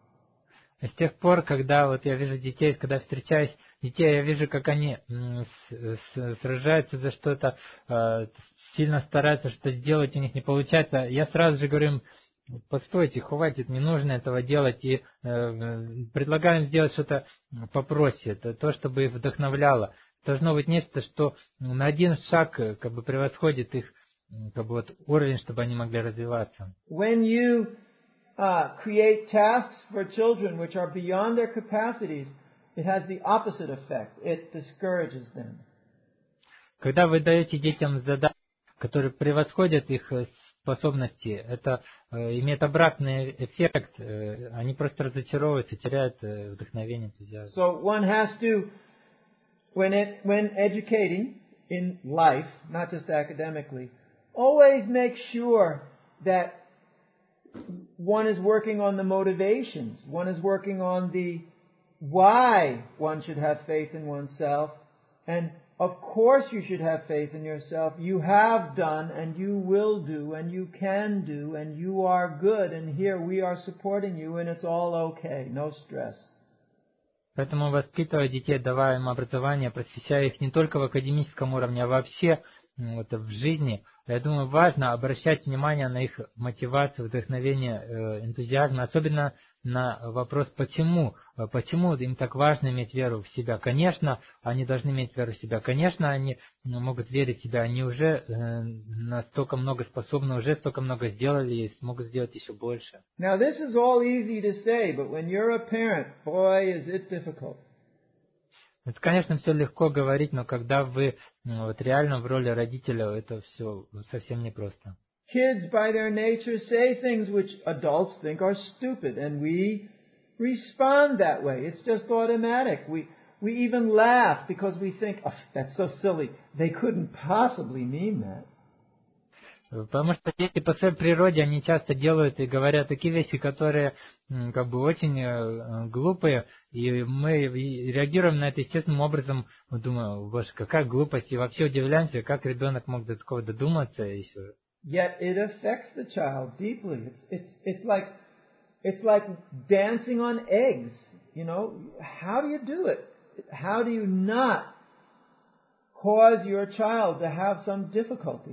С тех пор, когда вот я вижу детей, когда встречаюсь детей, я вижу, как они сражаются за что-то, сильно стараются что-то сделать, у них не получается. Я сразу же говорю им, постойте, хватит, не нужно этого делать, и предлагаю им сделать что-то попроще, это то, чтобы их вдохновляло. Должно быть нечто, что на один шаг как бы превосходит их как бы, вот, уровень, чтобы они могли развиваться. When you Uh, create tasks for children which are beyond their capacities, it has the opposite effect. It discourages them. Когда вы даете детям задания, которые превосходят их способности, это э, имеет обратный эффект. Э, они просто разочаровываются, теряют э, вдохновение, энтузиазм. So one has to, when it, when educating in life, not just academically, always make sure that one is working on the motivations. One is working on the why one should have faith in oneself. And of course you should have faith in yourself. You have done and you will do and you can do and you are good. And here we are supporting you and it's all okay. No stress. Поэтому воспитывая детей, давая им образование, просвещая их не только в академическом уровне, а вообще вот, в жизни, я думаю, важно обращать внимание на их мотивацию, вдохновение, энтузиазм, особенно на вопрос «почему?». Почему им так важно иметь веру в себя? Конечно, они должны иметь веру в себя. Конечно, они могут верить в себя. Они уже э, настолько много способны, уже столько много сделали и смогут сделать еще больше. Now this is all easy to say, but when you're a parent, boy, is it difficult. Это, конечно, все легко говорить, но когда вы ну, вот реально в роли родителя, это все совсем непросто. Kids, by their nature, say things which adults think are stupid, and we respond that way. It's just automatic. We we even laugh because we think, oh, that's so silly. They couldn't possibly mean that. Потому что дети по своей природе, они часто делают и говорят такие вещи, которые как бы очень э, глупые, и мы реагируем на это естественным образом, думаю, боже, какая глупость, и вообще удивляемся, как ребенок мог до такого додуматься еще. Yet it affects the child deeply. It's it's it's like it's like dancing on eggs. You know, how do you do it? How do you not cause your child to have some difficulty?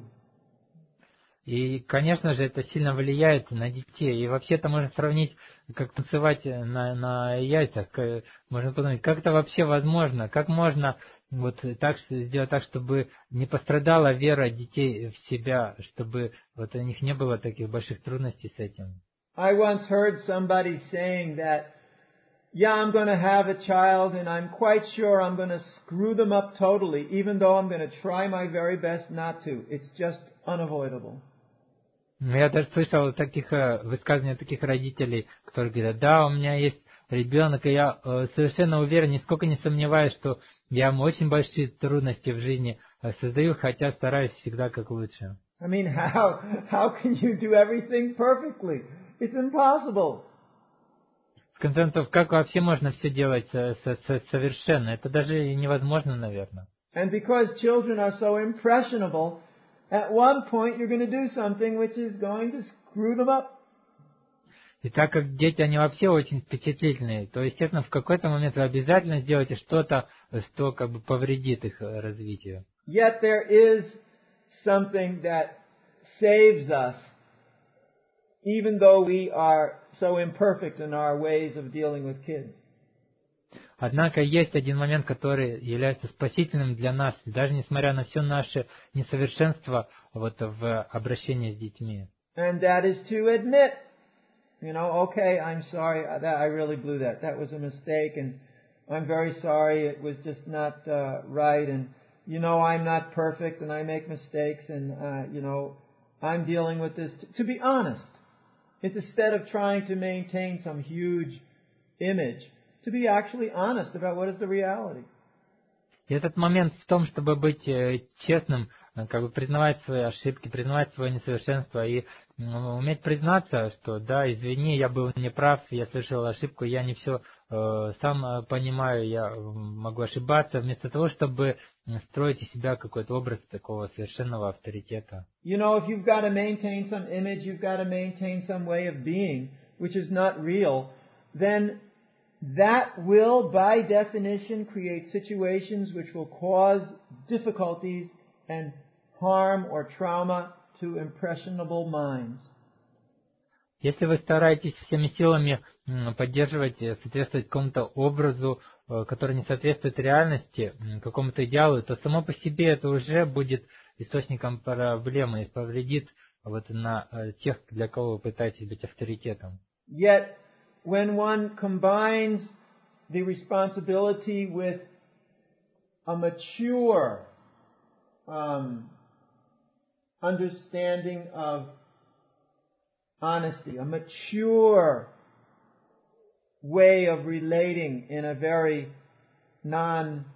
И, конечно же, это сильно влияет на детей. И вообще это можно сравнить, как танцевать на, на яйцах. Можно подумать, как это вообще возможно? Как можно вот так сделать так, чтобы не пострадала вера детей в себя, чтобы вот у них не было таких больших трудностей с этим? I once heard somebody saying that, yeah, I'm going to have a child and I'm quite sure I'm going to screw them up totally, even though I'm going to try my very best not to. It's just unavoidable. Я даже слышал таких высказываний таких родителей, которые говорят, да, у меня есть ребенок, и я совершенно уверен, нисколько не сомневаюсь, что я ему очень большие трудности в жизни создаю, хотя стараюсь всегда как лучше. I mean, how how can you do everything perfectly? It's impossible. В конце концов, как вообще можно все делать совершенно? Это даже невозможно, наверное. And because children are so impressionable, at one point you're going to do something which is going to screw them up. И так как дети, они вообще очень впечатлительные, то, естественно, в какой-то момент вы обязательно сделаете что-то, что как бы повредит их развитию. Yet there is something that saves us, even though we are so imperfect in our ways of dealing with kids. Однако есть один момент, который является спасительным для нас, даже несмотря на все наше несовершенство вот, в обращении с детьми. And that is to admit, you know, okay, I'm sorry, that I really blew that. That was a mistake, and I'm very sorry. It was just not uh, right, and you know, I'm not perfect, and I make mistakes, and uh, you know, I'm dealing with this. To be honest, it's instead of trying to maintain some huge image, to be actually honest about what is the reality. И этот момент в том, чтобы быть честным, как бы признавать свои ошибки, признавать свое несовершенство и уметь признаться, что да, извини, я был неправ, я совершил ошибку, я не все э, сам понимаю, я могу ошибаться, вместо того, чтобы строить из себя какой-то образ такого совершенного авторитета. You know, if you've got to maintain some image, you've got to maintain some way of being, which is not real, then that will, by definition, create situations which will cause difficulties and harm or trauma to impressionable minds. Если вы стараетесь всеми силами поддерживать, соответствовать какому-то образу, который не соответствует реальности, какому-то идеалу, то само по себе это уже будет источником проблемы и повредит вот на тех, для кого вы пытаетесь быть авторитетом. Yet, when one combines the responsibility with a mature um, understanding of honesty, a mature way of relating in a very non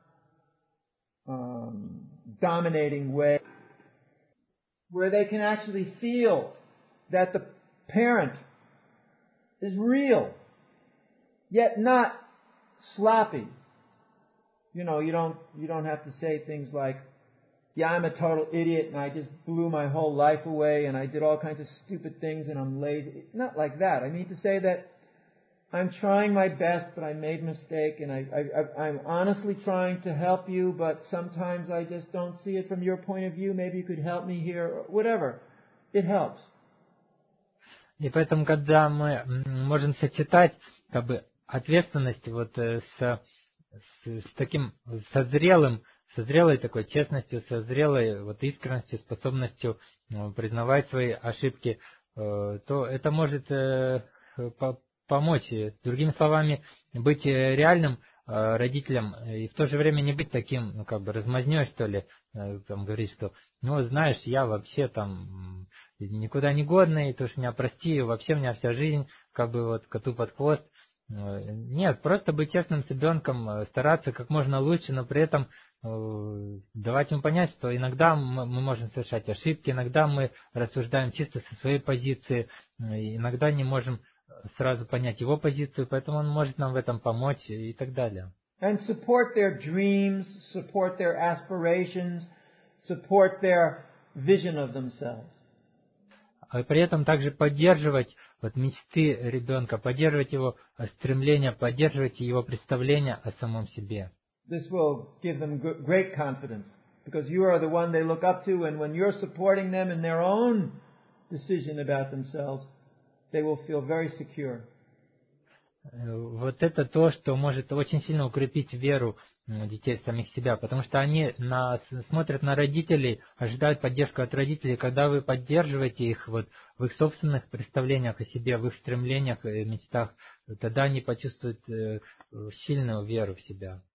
um, dominating way, where they can actually feel that the parent is real, yet not sloppy. You know, you don't you don't have to say things like, yeah, I'm a total idiot and I just blew my whole life away and I did all kinds of stupid things and I'm lazy. Not like that. I mean to say that I'm trying my best, but I made a mistake and I, I, I'm honestly trying to help you, but sometimes I just don't see it from your point of view. Maybe you could help me here, or whatever. It helps. И поэтому, когда мы можем сочетать как бы ответственность вот с, с, с таким созрелым, созрелой такой честностью, созрелой вот искренностью, способностью ну, признавать свои ошибки, э, то это может э, по помочь. Другими словами, быть реальным э, родителем и в то же время не быть таким, ну как бы размазнёй, что ли, э, там говорить, что, ну знаешь, я вообще там никуда не годный, ты уж меня прости, вообще у меня вся жизнь как бы вот коту под хвост. Нет, просто быть честным с ребенком, стараться как можно лучше, но при этом э, давать ему понять, что иногда мы, мы можем совершать ошибки, иногда мы рассуждаем чисто со своей позиции, иногда не можем сразу понять его позицию, поэтому он может нам в этом помочь и так далее. And support their dreams, support their aspirations, support their vision of themselves. А при этом также поддерживать вот мечты ребенка, поддерживать его стремления, поддерживать его представления о самом себе. This will give them great confidence because you are the one they look up to, and when you're supporting them in their own decision about themselves, they will feel very secure. Вот это то, что может очень сильно укрепить веру детей в самих себя, потому что они на, смотрят на родителей, ожидают поддержку от родителей. Когда вы поддерживаете их вот в их собственных представлениях о себе, в их стремлениях и мечтах, тогда они почувствуют сильную веру в себя.